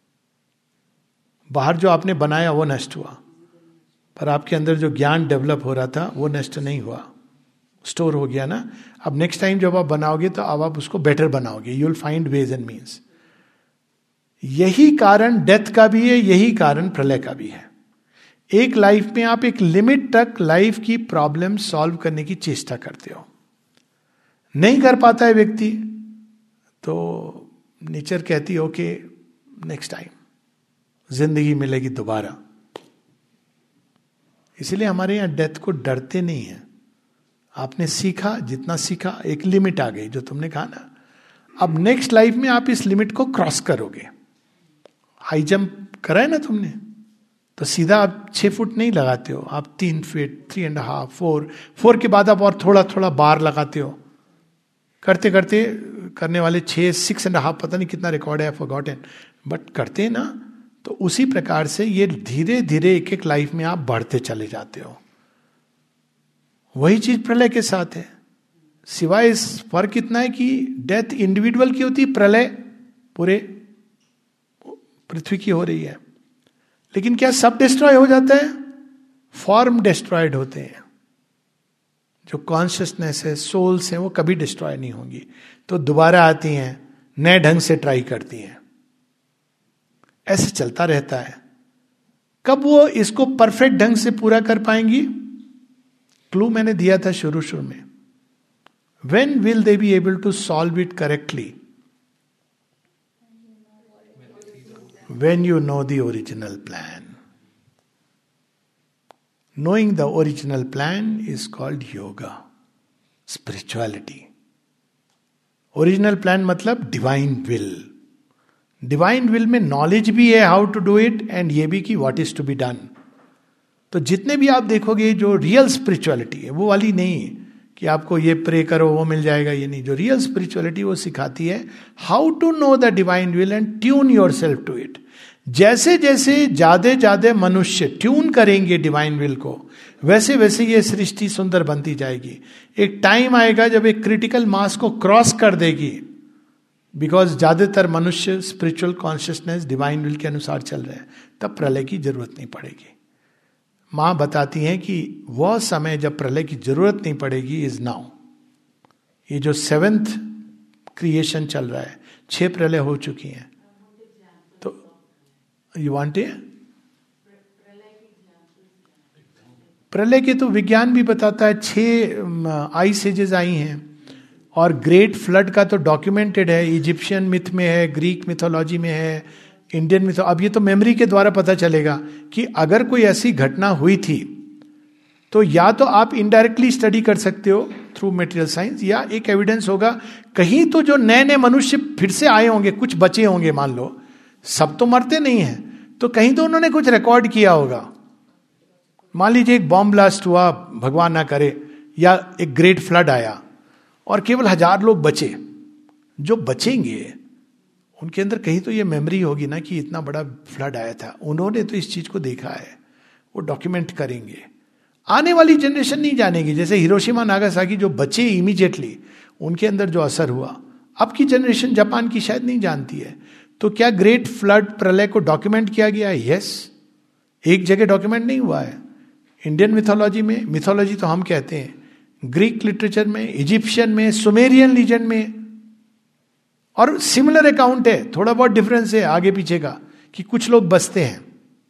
Speaker 1: बाहर जो आपने बनाया वो नष्ट हुआ, पर आपके अंदर जो ज्ञान डेवलप हो रहा था वो नष्ट नहीं हुआ, स्टोर हो गया ना। अब नेक्स्ट टाइम जब आप बनाओगे तो अब आप उसको बेटर बनाओगे, you will find ways and means. यही कारण डेथ का भी है, यही कारण प्रलय का भी है। एक लाइफ में आप एक लिमिट तक लाइफ की प्रॉब्लम सॉल्व करने की चेष्टा करते हो, नहीं कर पाता है व्यक्ति, तो नेचर कहती है ओके नेक्स्ट टाइम, जिंदगी मिलेगी दोबारा। इसलिए हमारे यहां डेथ को डरते नहीं है। आपने सीखा, जितना सीखा, एक लिमिट आ गई जो तुमने कहा ना, अब नेक्स्ट लाइफ में आप इस लिमिट को क्रॉस करोगे। हाई जंप करा है ना तुमने, तो सीधा आप छह फुट नहीं लगाते हो, आप तीन feet, three and half, four, four के बाद आप और थोड़ा थोड़ा बार लगाते हो, करते करते करने वाले छह, सिक्स एंड हाफ, पता नहीं कितना रिकॉर्ड है, फॉरगॉटन, बट करते हैं ना। तो उसी प्रकार से ये धीरे धीरे एक एक लाइफ में आप बढ़ते चले जाते हो। वही चीज प्रलय के साथ है, सिवाय इस फर्क इतना है कि डेथ इंडिविजुअल की होती, प्रलय पूरे पृथ्वी की हो रही है। लेकिन क्या सब डिस्ट्रॉय हो जाता है? फॉर्म डिस्ट्रॉयड होते हैं। जो कॉन्शियसनेस है, सोल्स हैं, वो कभी डिस्ट्रॉय नहीं होंगी। तो दोबारा आती हैं, नए ढंग से ट्राई करती हैं, ऐसे चलता रहता है। कब वो इसको परफेक्ट ढंग से पूरा कर पाएंगी? क्लू मैंने दिया था शुरू शुरू में, when will they be able to solve it correctly? When you know the original plan. Knowing the original plan is called yoga, spirituality. Original plan मतलब divine will. Divine will में knowledge भी है how to do it and ये भी कि what is to be done. तो जितने भी आप देखोगे जो रियल स्पिरिचुअलिटी है वो वाली नहीं कि आपको ये प्रे करो वो मिल जाएगा, ये नहीं। जो रियल स्पिरिचुअलिटी वो सिखाती है how to know the divine will and tune yourself to it. जैसे जैसे ज्यादा ज्यादा मनुष्य ट्यून करेंगे डिवाइन विल को, वैसे वैसे ये सृष्टि सुंदर बनती जाएगी। एक टाइम आएगा जब एक क्रिटिकल मास को क्रॉस कर देगी, बिकॉज ज्यादातर मनुष्य स्पिरिचुअल कॉन्शियसनेस डिवाइन विल के अनुसार चल रहे हैं, तब प्रलय की जरूरत नहीं पड़ेगी। मां बताती हैं कि वह समय जब प्रलय की जरूरत नहीं पड़ेगी इज नाउ। ये जो सेवेंथ क्रिएशन चल रहा है, छह प्रलय हो चुकी हैं, तो यू वांट ए प्रलय के तो विज्ञान भी बताता है, छह आइस एजेस आई हैं और ग्रेट फ्लड का तो डॉक्यूमेंटेड है, इजिप्शियन मिथ में है, ग्रीक मिथोलॉजी में है, इंडियन मिथो। अब ये तो मेमोरी के द्वारा पता चलेगा कि अगर कोई ऐसी घटना हुई थी तो या तो आप इनडायरेक्टली स्टडी कर सकते हो थ्रू मटेरियल साइंस, या एक एविडेंस होगा कहीं तो जो नए नए मनुष्य फिर से आए होंगे, कुछ बचे होंगे, मान लो सब तो मरते नहीं हैं, तो कहीं तो उन्होंने कुछ रिकॉर्ड किया होगा। मान लीजिए एक बॉम्ब ब्लास्ट हुआ, भगवान ना करे, या एक ग्रेट फ्लड आया और केवल हजार लोग बचे, जो बचेंगे उनके अंदर कहीं तो ये मेमोरी होगी ना कि इतना बड़ा फ्लड आया था, उन्होंने तो इस चीज को देखा है, वो डॉक्यूमेंट करेंगे। आने वाली जनरेशन नहीं जानेगी, जैसे हिरोशिमा नागासाकी जो बचे इमीडिएटली, उनके अंदर जो असर हुआ, अब की जनरेशन जापान की शायद नहीं जानती है। तो क्या ग्रेट फ्लड प्रलय को डॉक्यूमेंट किया गया है? यस, एक जगह डॉक्यूमेंट नहीं हुआ है। इंडियन मिथोलॉजी में, मिथोलॉजी तो हम कहते हैं, ग्रीक लिटरेचर में, इजिप्शियन में, सुमेरियन लीजेंड में, और सिमिलर अकाउंट है, थोड़ा बहुत डिफरेंस है आगे पीछे का, कि कुछ लोग बसते हैं।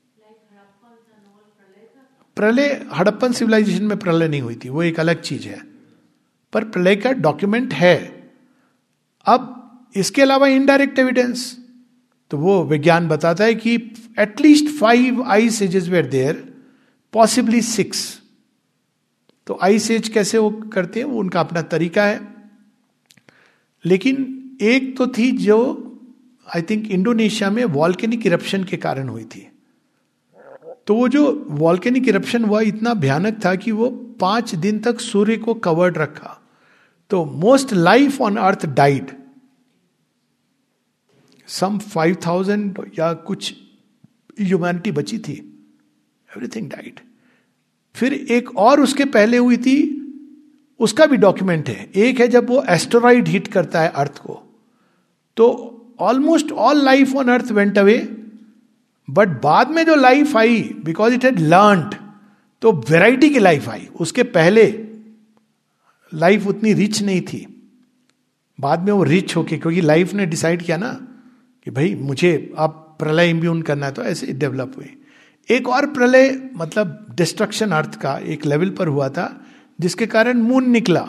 Speaker 1: प्रलय हड़प्पन सिविलाइजेशन में प्रलय नहीं हुई थी, वो एक अलग चीज है, पर प्रलय का डॉक्यूमेंट है। अब इसके अलावा इनडायरेक्ट एविडेंस, तो वो विज्ञान बताता है कि at least five ice ages were there, possibly six. तो आइस एज कैसे वो करते हैं, वो उनका अपना तरीका है। लेकिन एक तो थी जो आई थिंक इंडोनेशिया में वॉल्केनिक इरप्शन के कारण हुई थी। तो वो जो वॉल्केनिक इरप्शन हुआ इतना भयानक था कि वो पांच दिन तक सूर्य को कवर्ड रखा, तो most life on earth died, some five thousand या कुछ ह्यूमैनिटी बची थी, एवरीथिंग डाइड। फिर एक और उसके पहले हुई थी, उसका भी डॉक्यूमेंट है। एक है जब वो एस्टेरॉइड हिट करता है अर्थ को, तो almost all life on earth went away, but बाद में जो लाइफ आई, बिकॉज इट हैड लर्न्ड, तो वेराइटी की लाइफ आई। उसके पहले लाइफ उतनी रिच नहीं थी, बाद में वो रिच होके, क्योंकि लाइफ ने डिसाइड किया ना कि भाई मुझे अब प्रलय इम्यून करना है, तो ऐसे डेवलप हुई। एक और प्रलय मतलब डिस्ट्रक्शन अर्थ का एक लेवल पर हुआ था, जिसके कारण मून निकला,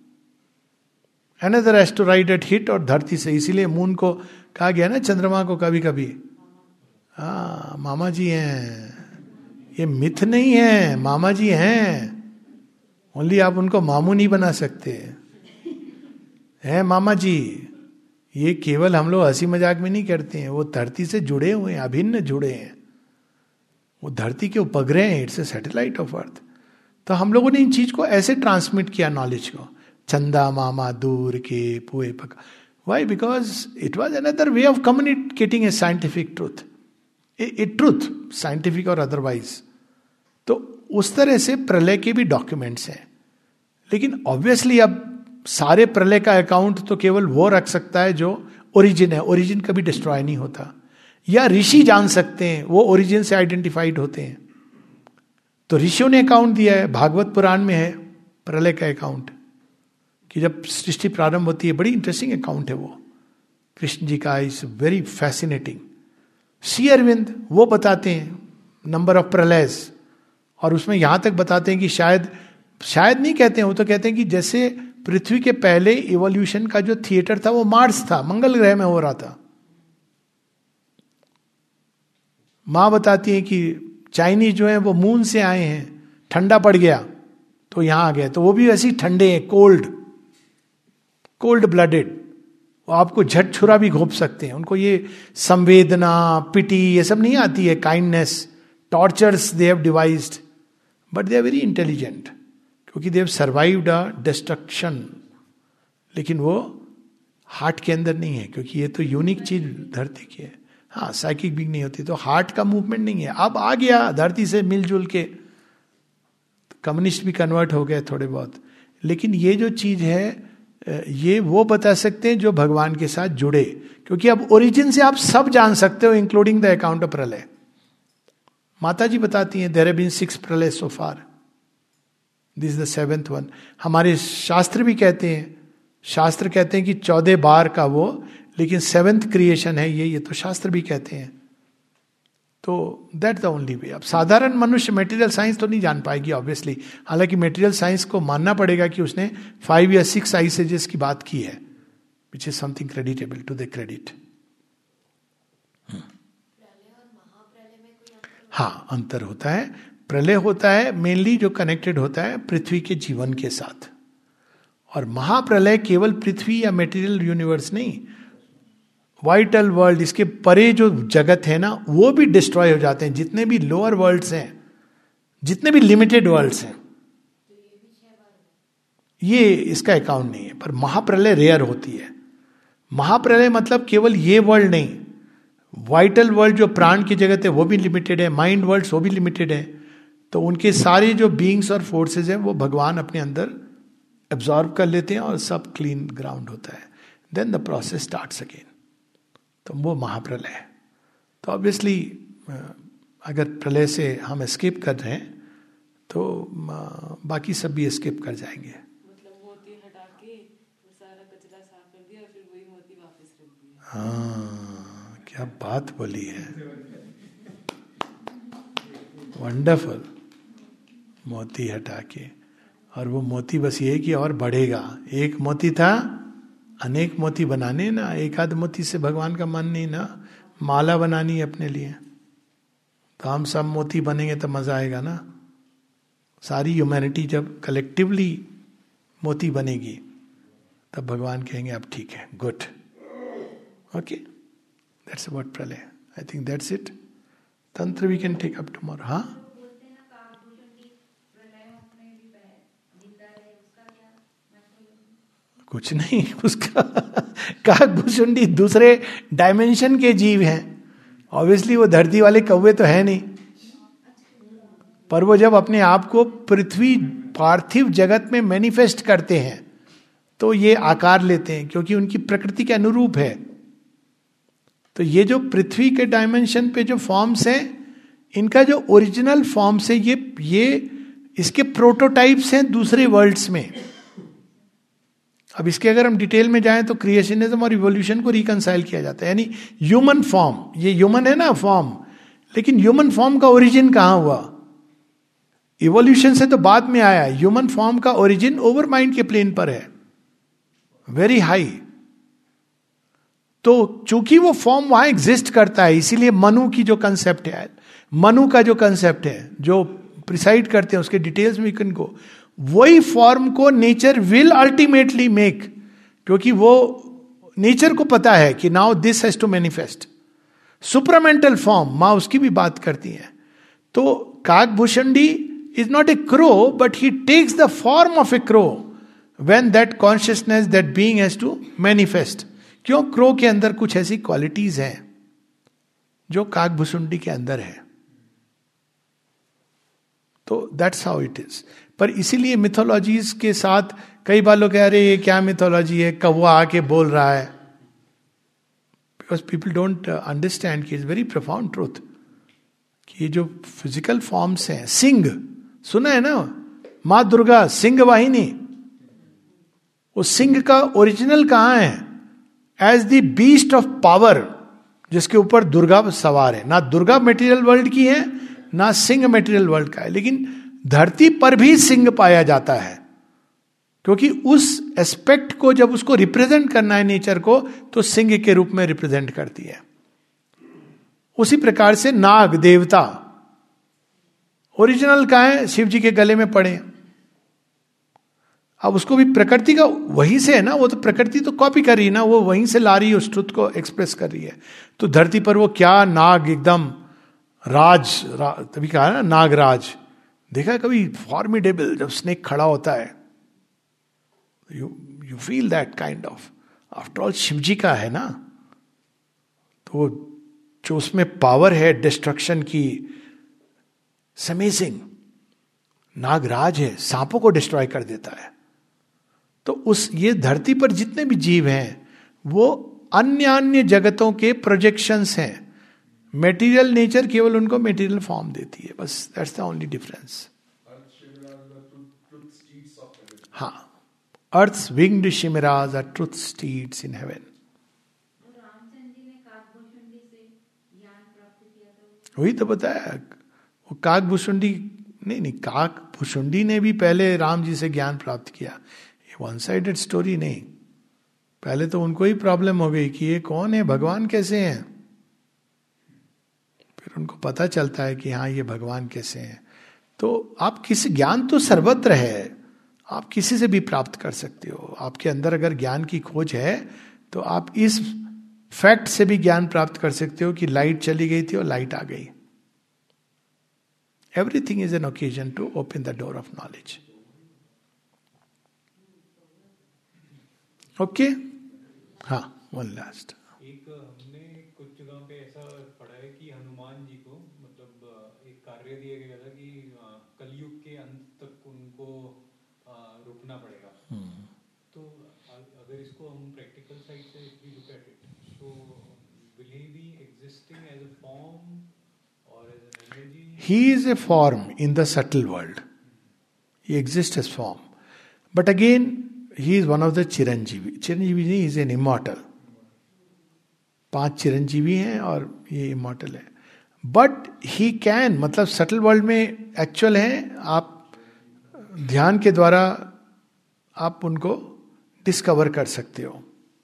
Speaker 1: अनदर एस्टेरॉइड एट हिट, और धरती से, इसीलिए मून को कहा गया ना चंद्रमा को कभी कभी, हाँ मामा जी हैं, ये मिथ नहीं है, मामा जी हैं, ओनली आप उनको मामू नहीं बना सकते हैं, मामा जी। ये केवल हम लोग हंसी मजाक में नहीं करते हैं, वो धरती से जुड़े हुए हैं, अभिन्न जुड़े हैं, वो धरती के उपग्रह हैं, it's a satellite of earth. तो हम लोगों ने इन चीज को ऐसे ट्रांसमिट किया नॉलेज को, चंदा मामा दूर के पुए पका। Why? Because it was another way of communicating a scientific truth, a truth scientific और अदरवाइज। तो उस तरह से प्रलय के भी डॉक्यूमेंट्स हैं। लेकिन ऑब्वियसली अब सारे प्रलय का अकाउंट तो केवल वो रख सकता है जो ओरिजिन है, ओरिजिन कभी डिस्ट्रॉय नहीं होता, या ऋषि जान सकते हैं, वो ओरिजिन से आइडेंटिफाइड होते हैं। तो ऋषियों ने अकाउंट दिया है, भागवत पुराण में है, प्रलय का अकाउंट, कि जब सृष्टि प्रारंभ होती है, बड़ी इंटरेस्टिंग अकाउंट है वो कृष्ण जी का, is very fascinating. Shri Aurobindo वो बताते हैं नंबर ऑफ प्रलयस, और उसमें यहां तक बताते हैं कि शायद शायद नहीं कहते हैं, वो तो कहते हैं कि जैसे पृथ्वी के पहले इवोल्यूशन का जो थिएटर था वो मार्स था, मंगल ग्रह में हो रहा था. मां बताती है कि चाइनीज जो है वो मून से आए हैं, ठंडा पड़ गया तो यहां आ गए, तो वो भी वैसे ही ठंडे हैं, कोल्ड कोल्ड ब्लडेड, वो आपको झट छुरा भी घोंप सकते हैं. उनको ये संवेदना, पिटी, ये सब नहीं आती है, kindness, tortures they have devised, but they are very intelligent, क्योंकि they have survived a destruction. लेकिन वो हार्ट के अंदर नहीं है, क्योंकि ये तो यूनिक चीज धरती की है. हाँ, साइकिक भी नहीं होती, तो हार्ट का मूवमेंट नहीं है. अब आ गया धरती से मिलजुल के, कम्युनिस्ट भी कन्वर्ट हो गए थोड़े बहुत. लेकिन ये जो चीज है, ये वो बता सकते हैं जो भगवान के साथ जुड़े, क्योंकि अब ओरिजिन से आप सब जान सकते हो, इंक्लूडिंग द अकाउंट ऑफ प्रलय. माता जी बताती हैं there have been six pralaya so far, this is the seventh one. हमारे शास्त्र भी कहते हैं, शास्त्र कहते हैं कि चौदह बार का वो, लेकिन सेवेंथ क्रिएशन है ये ये तो शास्त्र भी कहते हैं. तो दैट द ओनली वे. अब साधारण मनुष्य मेटीरियल साइंस तो नहीं जान पाएगी ऑब्वियसली, हालांकि मेटीरियल साइंस को मानना पड़ेगा कि उसने फाइव या सिक्स आइस एजेस की बात की है, which is something creditable to the credit. हाँ, अंतर होता है. प्रलय होता है मेनली जो कनेक्टेड होता है पृथ्वी के जीवन के साथ, और महाप्रलय केवल पृथ्वी या मेटीरियल यूनिवर्स नहीं, वाइटल वर्ल्ड, इसके परे जो जगत है ना, वो भी डिस्ट्रॉय हो जाते हैं. जितने भी लोअर वर्ल्ड्स हैं, जितने भी लिमिटेड वर्ल्ड्स हैं, ये इसका अकाउंट नहीं है. पर महाप्रलय रेयर होती है. महाप्रलय मतलब केवल ये वर्ल्ड नहीं, वाइटल वर्ल्ड जो प्राण की जगत है वो भी लिमिटेड है, माइंड वर्ल्ड वो भी लिमिटेड है. तो उनके सारे जो बीइंग्स और फोर्सेस हैं वो भगवान अपने अंदर एब्जॉर्ब कर लेते हैं और सब क्लीन ग्राउंड होता है. Then the process starts again. तो वो महाप्रलय है. तो ऑब्वियसली अगर प्रलय से हम एस्केप कर रहे हैं तो बाकी सब भी एस्केप कर जाएंगे.
Speaker 2: मतलब मोती हटा के सारा कचरा साफ कर दिया, फिर वही मोती वापस रख दिया.
Speaker 1: हाँ, क्या बात बोली है, वंडरफुल. मोती हटा के, और वो मोती बस ये कि और बढ़ेगा. एक मोती था, अनेक मोती बनाने ना, एक आध मोती से भगवान का मन नहीं ना, माला बनानी है अपने लिए. तो हम सब मोती बनेंगे तो मजा आएगा ना. सारी ह्यूमैनिटी जब कलेक्टिवली मोती बनेगी तब भगवान कहेंगे अब ठीक है, good, okay. That's about pralaya. I think that's it. Tantra we can take up tomorrow. हाँ, कुछ नहीं, उसका काकभूषुंडी दूसरे डायमेंशन के जीव हैं. ऑब्वियसली वो धरती वाले कौवे तो है नहीं, पर वो जब अपने आप को पृथ्वी पार्थिव जगत में मैनिफेस्ट करते हैं तो ये आकार लेते हैं, क्योंकि उनकी प्रकृति के अनुरूप है. तो ये जो पृथ्वी के डायमेंशन पे जो फॉर्म्स हैं, इनका जो ओरिजिनल फॉर्म्स है, ये ये इसके प्रोटोटाइप्स हैं दूसरे वर्ल्ड्स में. अब इसके अगर हम डिटेल में जाएं तो क्रिएशनिज्म और इवोल्यूशन को रिकंसाइल किया जाता है. यानी ह्यूमन फॉर्म, ये ह्यूमन है ना फॉर्म, लेकिन ह्यूमन फॉर्म का ओरिजिन कहां हुआ? इवोल्यूशन से तो बाद में आया. ह्यूमन फॉर्म का ओरिजिन ओवर माइंड के प्लेन पर है, वेरी हाई. तो चूंकि वो फॉर्म वहां एग्जिस्ट करता है, इसीलिए मनु की जो कंसेप्ट है, मनु का जो कंसेप्ट है, जो प्रिसाइड करते हैं, उसके डिटेल्स में कैन गो. वही फॉर्म को नेचर विल अल्टीमेटली मेक, क्योंकि वो नेचर को पता है कि now this has to manifest. Supramental form, मां उसकी भी बात करती है. तो Kakbhushundi is not a crow, but he takes the form of a crow when that consciousness, that being has to manifest. क्यों? क्रो के अंदर कुछ ऐसी क्वालिटीज हैं जो काकभूषुंडी के अंदर है. तो दैट्स हाउ इट इज. पर इसीलिए मिथोलॉजीज के साथ कई बार लोग कह रहे ये क्या मिथोलॉजी है, कौवा आके बोल रहा है. बिकॉज पीपल डोंट अंडरस्टैंड कि इज वेरी प्रोफाउंड ट्रूथ कि ये जो फिजिकल फॉर्म्स हैं, सिंह सुना है ना, माँ दुर्गा सिंह वाहिनी, उस सिंह का ओरिजिनल कहां है? As the beast of power, जिसके ऊपर दुर्गा सवार है। ना दुर्गा मेटीरियल वर्ल्ड की है, ना सिंह मेटीरियल वर्ल्ड का है, लेकिन धरती पर भी सिंह पाया जाता है, क्योंकि उस एस्पेक्ट को जब उसको रिप्रेजेंट करना है नेचर को, तो सिंह के रूप में रिप्रेजेंट करती है। उसी प्रकार से नाग देवता ओरिजिनल कहां है? शिव जी के गले में पड़े। अब उसको भी प्रकृति का वहीं से है ना, वो तो प्रकृति तो कॉपी कर रही है ना, वो वहीं से ला रही है, उस ट्रुथ को एक्सप्रेस कर रही है। तो धरती पर वो क्या नाग एकदम राज, रा, तभी कहा ना नागराज। देखा कभी फॉर्मिडेबल जब स्नेक खड़ा होता है, you you feel that kind of, after all Shiv ji का है ना, तो जो उसमें पावर है डिस्ट्रक्शन की, अमेजिंग। नागराज है, सांपों को डिस्ट्रॉय कर देता है। तो उस ये धरती पर जितने भी जीव हैं वो अन्य अन्य जगतों के प्रोजेक्शंस हैं। मेटीरियल नेचर केवल उनको मेटीरियल फॉर्म देती है, बस दैट्स द ओनली डिफरेंस। हाँ, earth winged chimeras are truth steeds in heaven. वही तो बताया, वो काक भुषुंडी नहीं नहीं काक भुषुंडी ने भी पहले राम जी से ज्ञान प्राप्त किया। वन साइडेड स्टोरी नहीं, पहले तो उनको ही प्रॉब्लम हो गई कि ये कौन है, भगवान कैसे हैं। फिर उनको पता चलता है कि हाँ ये भगवान कैसे हैं। तो आप किसी, ज्ञान तो सर्वत्र है, आप किसी से भी प्राप्त कर सकते हो। आपके अंदर अगर ज्ञान की खोज है तो आप इस फैक्ट से भी ज्ञान प्राप्त कर सकते हो कि लाइट चली गई थी और लाइट आ गई। Everything is an occasion to open the door of knowledge. Okay, हाँ, वन लास्ट।
Speaker 4: एक हमने कुछ जगह पे ऐसा पढ़ा है कि हनुमान जी को मतलब एक कार्य दिया गया था कि कलयुग के अंत तक उनको रुकना पड़ेगा। तो अगर इसको हम प्रैक्टिकल साइड से look at it, so will he be existing as a form और as an energy?
Speaker 1: He is a form in the subtle world, he exist as form, but again he is one of the chiranjivi. चिरंजीवी नहीं, इज एन इमॉर्टल। पांच चिरंजीवी हैं और ये इमॉर्टल है। बट ही कैन, मतलब सटल वर्ल्ड में एक्चुअल है, आप ध्यान के द्वारा आप उनको डिस्कवर कर सकते हो।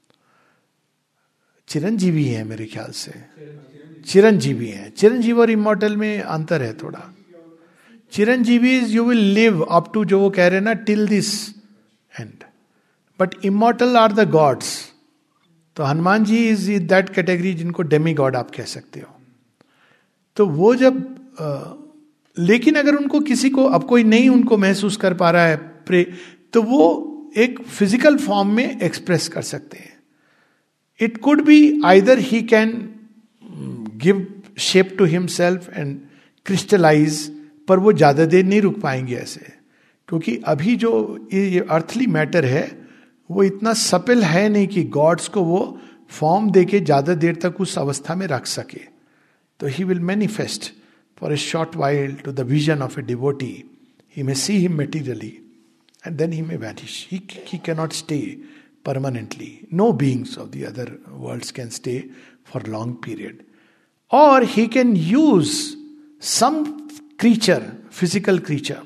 Speaker 1: चिरंजीवी है मेरे ख्याल से, चिरंजीवी है। चिरंजीवी और इमॉर्टल में अंतर है थोड़ा। Chiranjivi is you will live up to, जो वो कह रहे हैं ना, till this end, but immortal are the gods. तो Hanuman ji is in that category जिनको डेमी गॉड आप कह सकते हो। तो वो जब आ, लेकिन अगर उनको किसी को, अब कोई नहीं उनको महसूस कर पा रहा है प्रे, तो वो एक फिजिकल फॉर्म में एक्सप्रेस कर सकते हैं। It could be either he can give shape to himself and crystallise, पर वो ज्यादा देर नहीं रुक पाएंगे ऐसे, क्योंकि अभी जो ये अर्थली मैटर है वो इतना सपिल है नहीं कि गॉड्स को वो फॉर्म देके ज्यादा देर तक उस अवस्था में रख सके। तो he will manifest for a short while to the vision of a devotee, he may see him materially and then he may vanish. He he cannot stay permanently, no beings of the other worlds can stay for long period. और he can use some creature, physical creature,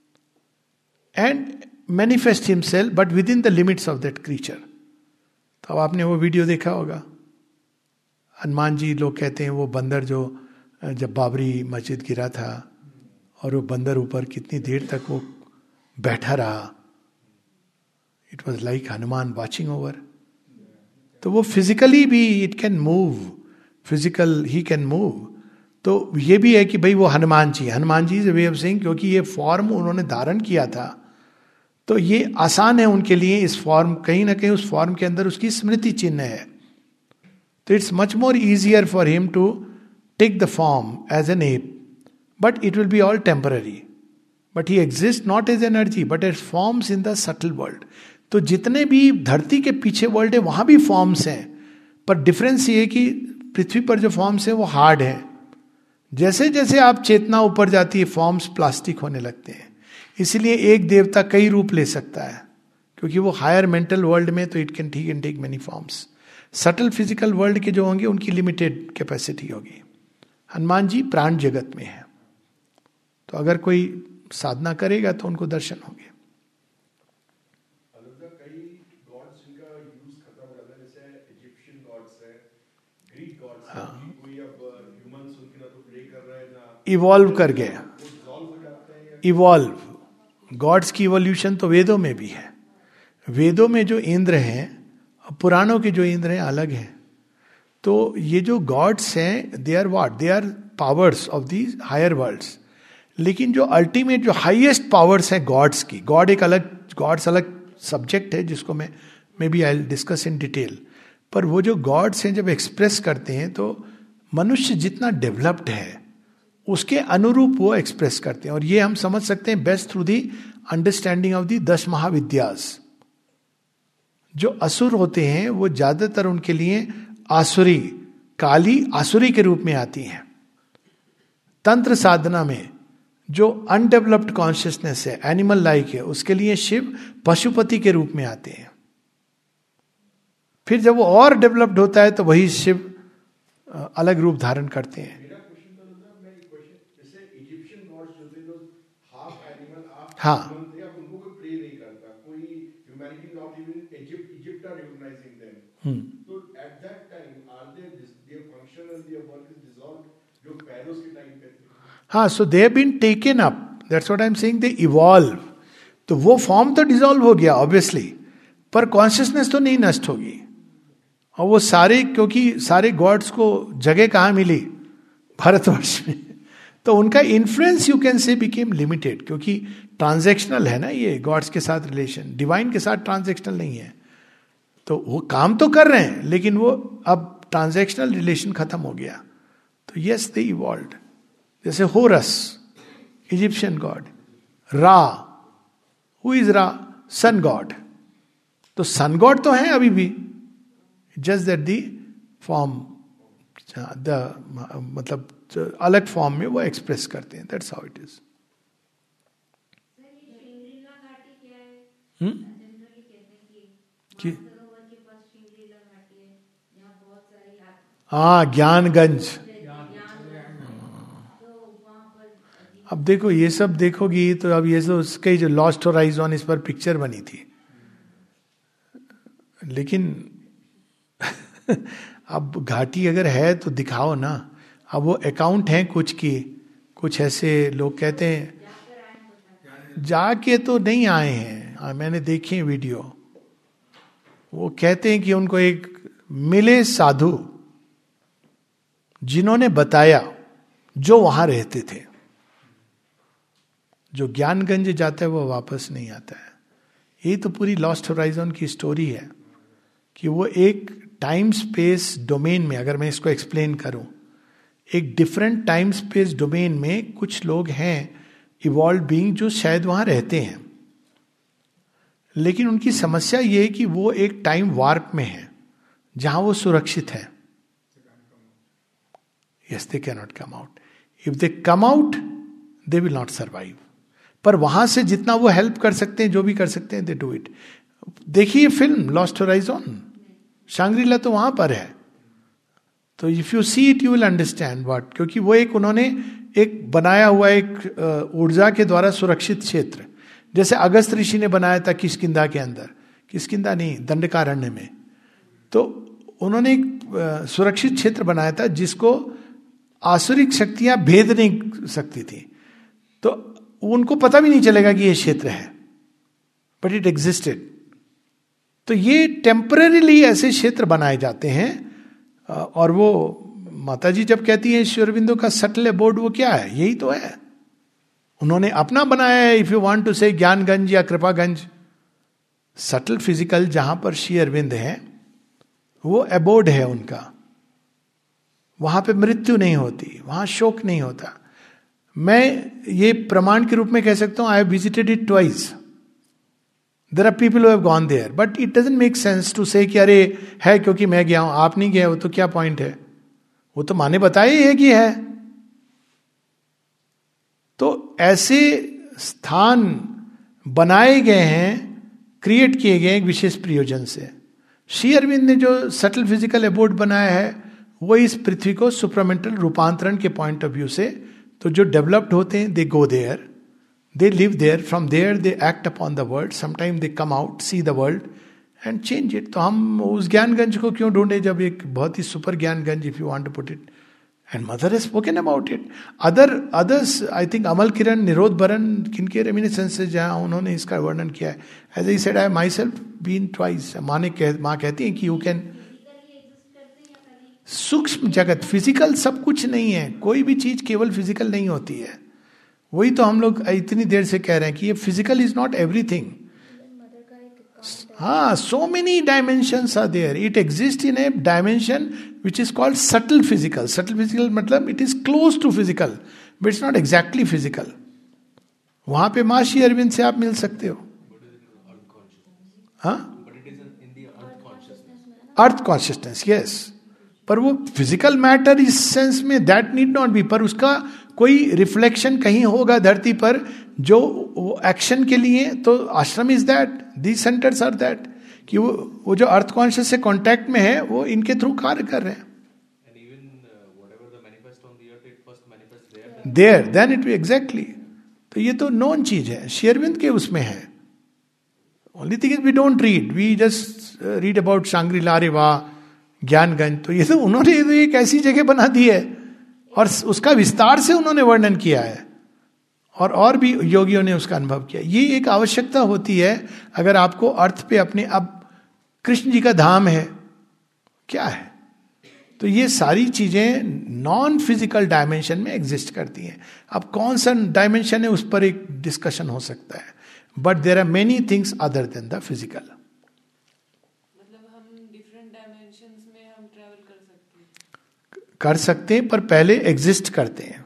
Speaker 1: and manifest himself but within the limits of that creature. तो अब आपने वो वीडियो देखा होगा, हनुमान जी, लोग कहते हैं वो बंदर जो जब बाबरी मस्जिद गिरा था और वो बंदर ऊपर कितनी देर तक वो बैठा रहा, it was like Hanuman watching over. तो वो फिजिकली भी it can move, physical he can move. तो ये भी है कि भाई वो Hanuman ji, Hanuman ji is a way of saying, क्योंकि ये फॉर्म उन्होंने धारण किया था तो ये आसान है उनके लिए। इस फॉर्म, कहीं ना कहीं उस फॉर्म के अंदर उसकी स्मृति चिन्ह है। तो it's much more easier for him to take the form as an ape, but it will be all temporary. But he exist not as energy but as forms in the subtle world. तो जितने भी धरती के पीछे वर्ल्ड है वहां भी फॉर्म्स हैं, पर डिफरेंस ये है कि पृथ्वी पर जो फॉर्म्स है वो हार्ड है। जैसे जैसे आप चेतना ऊपर जाती है फॉर्म्स प्लास्टिक होने लगते हैं। इसीलिए एक देवता कई रूप ले सकता है, क्योंकि वो हायर मेंटल वर्ल्ड में तो it can he can take many forms. Subtle physical world के जो होंगे उनकी लिमिटेड कैपेसिटी होगी. हनुमान जी प्राण जगत में है, तो अगर कोई साधना करेगा तो उनको दर्शन होंगे. इवॉल्व कर गए, इवॉल्व गॉड्स की इवोल्यूशन तो वेदों में भी है. वेदों में जो इंद्र हैं, पुराणों के जो इंद्र हैं अलग हैं. तो ये जो गॉड्स हैं they are what, they are powers of the higher worlds. लेकिन जो अल्टीमेट जो हाईएस्ट पावर्स हैं गॉड्स की, गॉड एक अलग, गॉड्स अलग सब्जेक्ट है जिसको मैं maybe I discuss in detail. पर वो जो गॉड्स हैं जब एक्सप्रेस करते हैं तो मनुष्य जितना डेवलप्ड है उसके अनुरूप वो एक्सप्रेस करते हैं. और ये हम समझ सकते हैं best through the understanding of the दस महाविद्यास. जो असुर होते हैं वो ज्यादातर उनके लिए आसुरी, काली आसुरी के रूप में आती हैं. तंत्र साधना में जो अनडेवलप्ड कॉन्शियसनेस है, एनिमल लाइक है, उसके लिए शिव पशुपति के रूप में आते हैं. फिर जब वो और डेवलप्ड होता है तो वही शिव अलग रूप धारण करते हैं. हाँ, हाँ, so they have been taken up, that's what I am saying, they evolve. तो वो फॉर्म तो डिसॉल्व हो गया ऑब्वियसली, पर कॉन्शियसनेस तो नहीं नष्ट होगी. और वो सारे, क्योंकि सारे गॉड्स को जगह कहाँ मिली, भारतवर्ष में, तो उनका influence you can say became limited, क्योंकि ट्रांजैक्शनल है ना ये गॉड्स के साथ रिलेशन, डिवाइन के साथ ट्रांजैक्शनल नहीं है. तो वो काम तो कर रहे हैं लेकिन वो अब ट्रांजैक्शनल रिलेशन खत्म हो गया. तो यस दे इवॉल्व्ड. जैसे Horus Egyptian god, Ra, who is Ra, sun God. तो सन गॉड तो है अभी भी, just that the form, the मतलब अलग फॉर्म में वो एक्सप्रेस करते हैं. That's how it is. हाँ, ज्ञानगंज. अब देखो ये सब देखोगी तो अब ये सब उसके जो लॉस्ट होराइजन, इस पर पिक्चर बनी थी, लेकिन अब घाटी अगर है तो दिखाओ ना. अब वो अकाउंट हैं कुछ की, कुछ ऐसे लोग कहते हैं जाके तो नहीं आए हैं. हाँ, मैंने देखे वीडियो. वो कहते हैं कि उनको एक मिले साधु जिन्होंने बताया, जो वहां रहते थे. जो ज्ञानगंज जाता है वो वापस नहीं आता है. यही तो पूरी लॉस्ट होराइजन की स्टोरी है, कि वो एक टाइम स्पेस डोमेन में, अगर मैं इसको एक्सप्लेन करूं, एक डिफरेंट टाइम स्पेस डोमेन में कुछ लोग हैं इवॉल्व बीइंग जो शायद वहां रहते हैं, लेकिन उनकी समस्या ये है कि वो एक टाइम वार्प में है जहां वो सुरक्षित है. Yes, they can not come out. If they come out they will not survive. पर वहां से जितना वो हेल्प कर सकते हैं, जो भी कर सकते हैं, दे डू इट. देखिए फिल्म लॉस्ट होराइजन, शांग्रीला तो वहां पर है. तो if you see it you will understand what, क्योंकि वो एक उन्होंने एक बनाया हुआ एक ऊर्जा के द्वारा सुरक्षित क्षेत्र, जैसे अगस्त ऋषि ने बनाया था किष्किंधा के अंदर, किष्किंधा नहीं दंडकारण्य में. तो उन्होंने एक सुरक्षित क्षेत्र बनाया था जिसको आसुरिक शक्तियां भेद नहीं सकती थी. तो उनको पता भी नहीं चलेगा कि ये क्षेत्र है, बट इट एग्जिस्टेड. तो ये टेम्पररीली ऐसे क्षेत्र बनाए जाते हैं. और वो माता जी जब कहती है श्री अरविंदो का सटल अबोर्ड, वो क्या है, यही तो है. उन्होंने अपना बनाया है. इफ यू वांट टू से ज्ञानगंज या कृपागंज, सटल फिजिकल जहां पर श्री अरविंद है, वो अबोर्ड है उनका. वहां पे मृत्यु नहीं होती, वहां शोक नहीं होता. मैं ये प्रमाण के रूप में कह सकता हूं, I have visited it twice. There are people who have gone there, but it doesn't make sense to say कि अरे है क्योंकि मैं गया हूं, आप नहीं गए हो तो क्या पॉइंट है. वो तो माने बताया ही है कि है. तो ऐसे स्थान बनाए गए हैं, क्रिएट किए गए एक विशेष प्रयोजन से। श्री अरविंद ने जो सटल फिजिकल एबोर्ड बनाया है वो इस पृथ्वी को सुप्रामेंटल रूपांतरण के पॉइंट ऑफ व्यू से, तो जो डेवलप्ड होते हैं they go there, they live there, from there they act upon the world, sometime they come out, see the world and change it. तो हम उस ज्ञानगंज को क्यों ढूंढे जब एक बहुत ही super Gyanganj, if you want to put it, and mother has spoken about it. Other others I think Amal Kiran, Nirodbaran, किनके रेमिनिसेंसेस जहां उन्होंने इसका वर्णन किया है। As I said I myself been twice. माँ ने कह माँ कहती है कि यू कैन, सूक्ष्म जगत, फिजिकल सब कुछ नहीं है, कोई भी चीज केवल फिजिकल नहीं होती है। वही तो हम लोग इतनी देर से कह रहे हैं कि ये फिजिकल इज नॉट एवरीथिंग। हाँ, so many dimensions are there, it exist in a dimension which is called subtle physical. Subtle physical मतलब it is close to physical but it's not exactly physical. वहां पे मां श्री अरविंद से आप मिल सकते हो। हाँ, अर्थ कॉन्शियसनेस, यस, पर वो फिजिकल मैटर इस सेंस में दैट नीड नॉट बी, पर उसका कोई रिफ्लेक्शन कहीं होगा धरती पर जो एक्शन के लिए, तो ashram is that, these centres are that, कि वो वो जो अर्थ कॉन्शियस से कांटेक्ट में है वो इनके थ्रू कार्य कर रहे हैं। देयर देन इट एग्जैक्टली, तो ये तो नॉन चीज है, श्री अरविंद के उसमें है। Only thing is we don't read, we just read about Shangri-La, रे वाह, ज्ञानगंज, तो ये तो उन्होंने तो एक ऐसी जगह बना दी है और उसका विस्तार से उन्होंने वर्णन किया है, और और भी योगियों ने उसका अनुभव किया। ये एक आवश्यकता होती है अगर आपको अर्थ पे अपने, अब कृष्ण जी का धाम है क्या है, तो ये सारी चीजें नॉन फिजिकल डायमेंशन में एग्जिस्ट करती हैं। अब कौन सा डायमेंशन है उस पर एक डिस्कशन हो सकता है, but there are many things other than the physical.
Speaker 2: मतलब हम डिफरेंट डायमेंशंस में हम ट्रैवल कर सकते हैं
Speaker 1: कर सकते हैं पर पहले एग्जिस्ट करते हैं,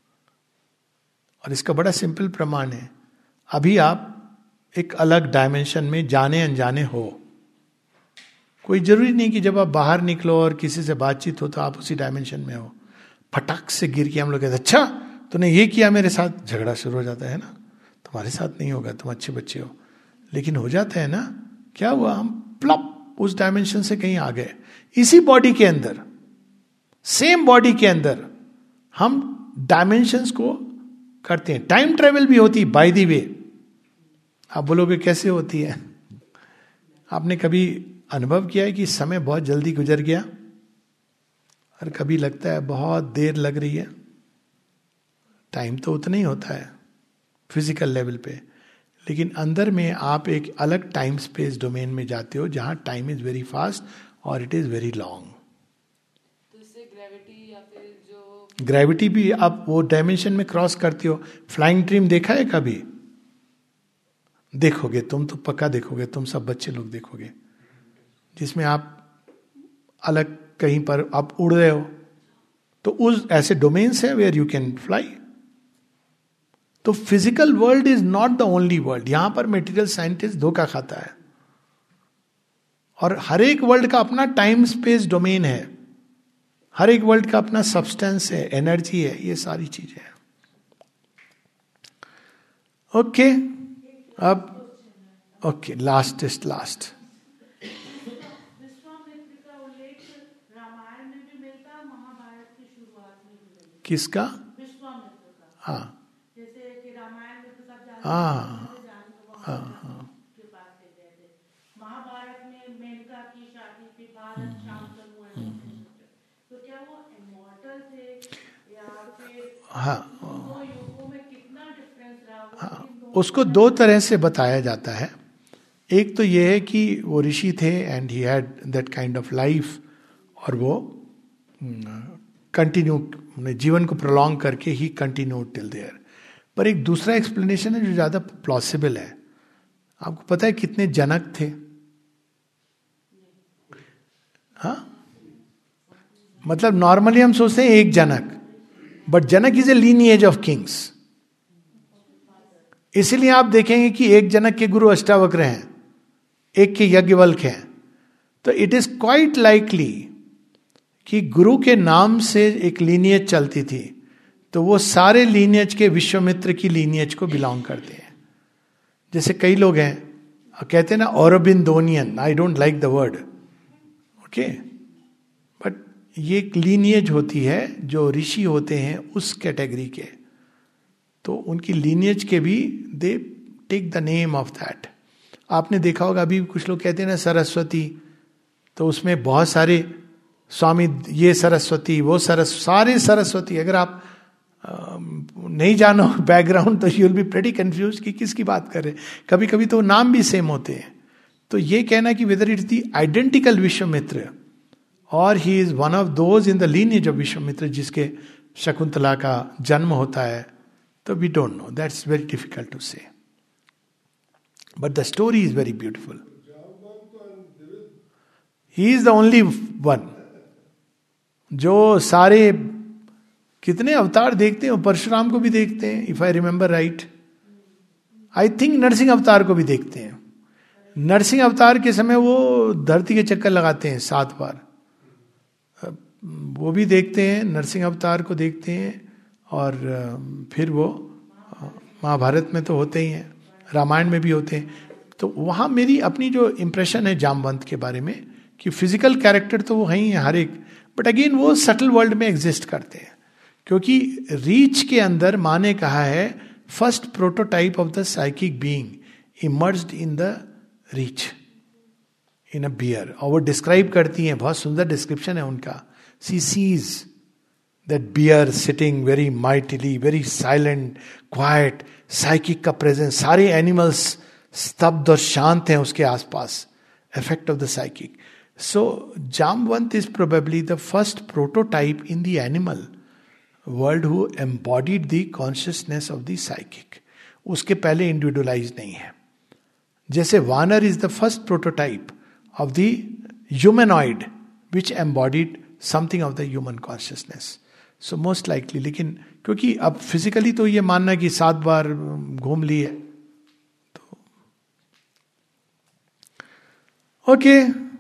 Speaker 1: और इसका बड़ा सिंपल प्रमाण है। अभी आप एक अलग डायमेंशन में जाने अनजाने हो, कोई जरूरी नहीं कि जब आप बाहर निकलो और किसी से बातचीत हो तो आप उसी डायमेंशन में हो। फटाक से गिर के हम लोग कहते अच्छा तूने ये किया मेरे साथ, झगड़ा शुरू हो जाता है ना, तुम्हारे साथ नहीं होगा, तुम अच्छे बच्चे हो, लेकिन हो जाता है ना, क्या हुआ, हम प्लप उस डायमेंशन से कहीं आ गए। इसी बॉडी के अंदर, सेम बॉडी के अंदर हम डायमेंशंस को करते हैं। टाइम ट्रेवल भी होती है बाय द वे। आप बोलोगे कैसे होती है? आपने कभी अनुभव किया है कि समय बहुत जल्दी गुजर गया और कभी लगता है बहुत देर लग रही है? टाइम तो उतना ही होता है फिजिकल लेवल पे, लेकिन अंदर में आप एक अलग टाइम स्पेस डोमेन में जाते हो जहां टाइम इज वेरी फास्ट और इट इज वेरी लॉन्ग।
Speaker 2: तो इससे ग्रेविटी या फिर जो
Speaker 1: ग्रेविटी भी आप वो डायमेंशन में क्रॉस करते हो। फ्लाइंग ड्रीम देखा है कभी? देखोगे तुम तो पक्का देखोगे, तुम सब बच्चे लोग देखोगे, जिसमें आप अलग कहीं पर आप उड़ रहे हो, तो उस ऐसे डोमेन्स है वेयर यू कैन फ्लाई। तो physical world is not the only world. यहां पर मटेरियल साइंटिस्ट धोखा खाता है, और हर एक वर्ल्ड का अपना टाइम स्पेस डोमेन है, हर एक वर्ल्ड का अपना सब्सटेंस है, एनर्जी है, ये सारी चीजें हैं। ओके, अब ओके, लास्ट इज लास्ट। किसका? हाँ हाँ हाँ हाँ,
Speaker 5: महाभारत में मेनका की शादी थी, भारत शांतनु है, तो क्या वो इमॉर्टल थे या फिर
Speaker 1: हाँ
Speaker 5: दो युगों में कितना डिफरेंस रहा?
Speaker 1: हाँ, उसको दो तरह से बताया जाता है। एक तो ये है कि वो ऋषि थे and he had that kind of life, और वो कंटिन्यू जीवन को प्रोलॉन्ग करके ही कंटिन्यू टिल देयर। पर एक दूसरा एक्सप्लेनेशन है जो ज्यादा प्लॉसिबल है। आपको पता है कितने जनक थे? हाँ, मतलब नॉर्मली हम सोचते हैं एक Janak, but Janak is a lineage of kings. इसीलिए आप देखेंगे कि एक जनक के गुरु अष्टावक्र हैं, एक के यज्ञवल्क हैं। तो इट इज क्वाइट लाइकली कि गुरु के नाम से एक लीनिएज चलती थी। तो वो सारे लीनियज के विश्वामित्र की लीनियज को बिलोंग करते हैं. जैसे कई लोग हैं कहते हैं ना Aurobindonian, I don't like the word, okay, but ये एक लीनियज होती है जो ऋषि होते हैं उस कैटेगरी के, तो उनकी लीनियज के भी they take the name of that. आपने देखा होगा अभी कुछ लोग कहते हैं ना सरस्वती, तो उसमें बहुत सारे स्वामी, ये सरस्वती वो सरस सारे सरस्वती. अगर आप आ, नहीं जानो बैकग्राउंड तो you will be pretty confuse कि किसकी बात कर रहे. कभी कभी तो नाम भी सेम होते हैं. तो ये कहना कि whether it's the identical Vishwamitra और he is one of those in the lineage of Vishwamitra जिसके शकुंतला का जन्म होता है, तो we don't know, that's very difficult to say, but the story is very beautiful. He is the only one जो सारे कितने अवतार देखते हैं, परशुराम को भी देखते हैं if I remember right. I think Narasimha अवतार को भी देखते हैं. नरसिंह अवतार के समय वो धरती के चक्कर लगाते हैं सात बार, वो भी देखते हैं, नरसिंह अवतार को देखते हैं. और फिर वो महाभारत में तो होते ही हैं, रामायण में भी होते हैं. तो वहाँ मेरी अपनी जो इम्प्रेशन है जामवंत के बारे में कि फिजिकल कैरेक्टर तो वो है ही है हर एक, बट अगेन वो सटल वर्ल्ड में एग्जिस्ट करते हैं. क्योंकि रीच के अंदर माँ ने कहा है first prototype of the psychic being emerged in the reach in a bear. और वो डिस्क्राइब करती हैं, बहुत सुंदर डिस्क्रिप्शन है उनका. See sees that bear sitting very mightily, very silent, quiet, psychic का प्रेजेंस, सारे एनिमल्स स्तब्ध और शांत हैं उसके आसपास, effect of the psychic. So Jamvant is probably the first prototype in the animal world who embodied the consciousness of the psychic. उसके पहले इंडिविजुअलाइज नहीं है. जैसे vanara is the first prototype of the humanoid which embodied something of the human consciousness. So most likely, लेकिन क्योंकि अब फिजिकली तो ये मानना कि सात बार घूम लिए, तो ओके okay.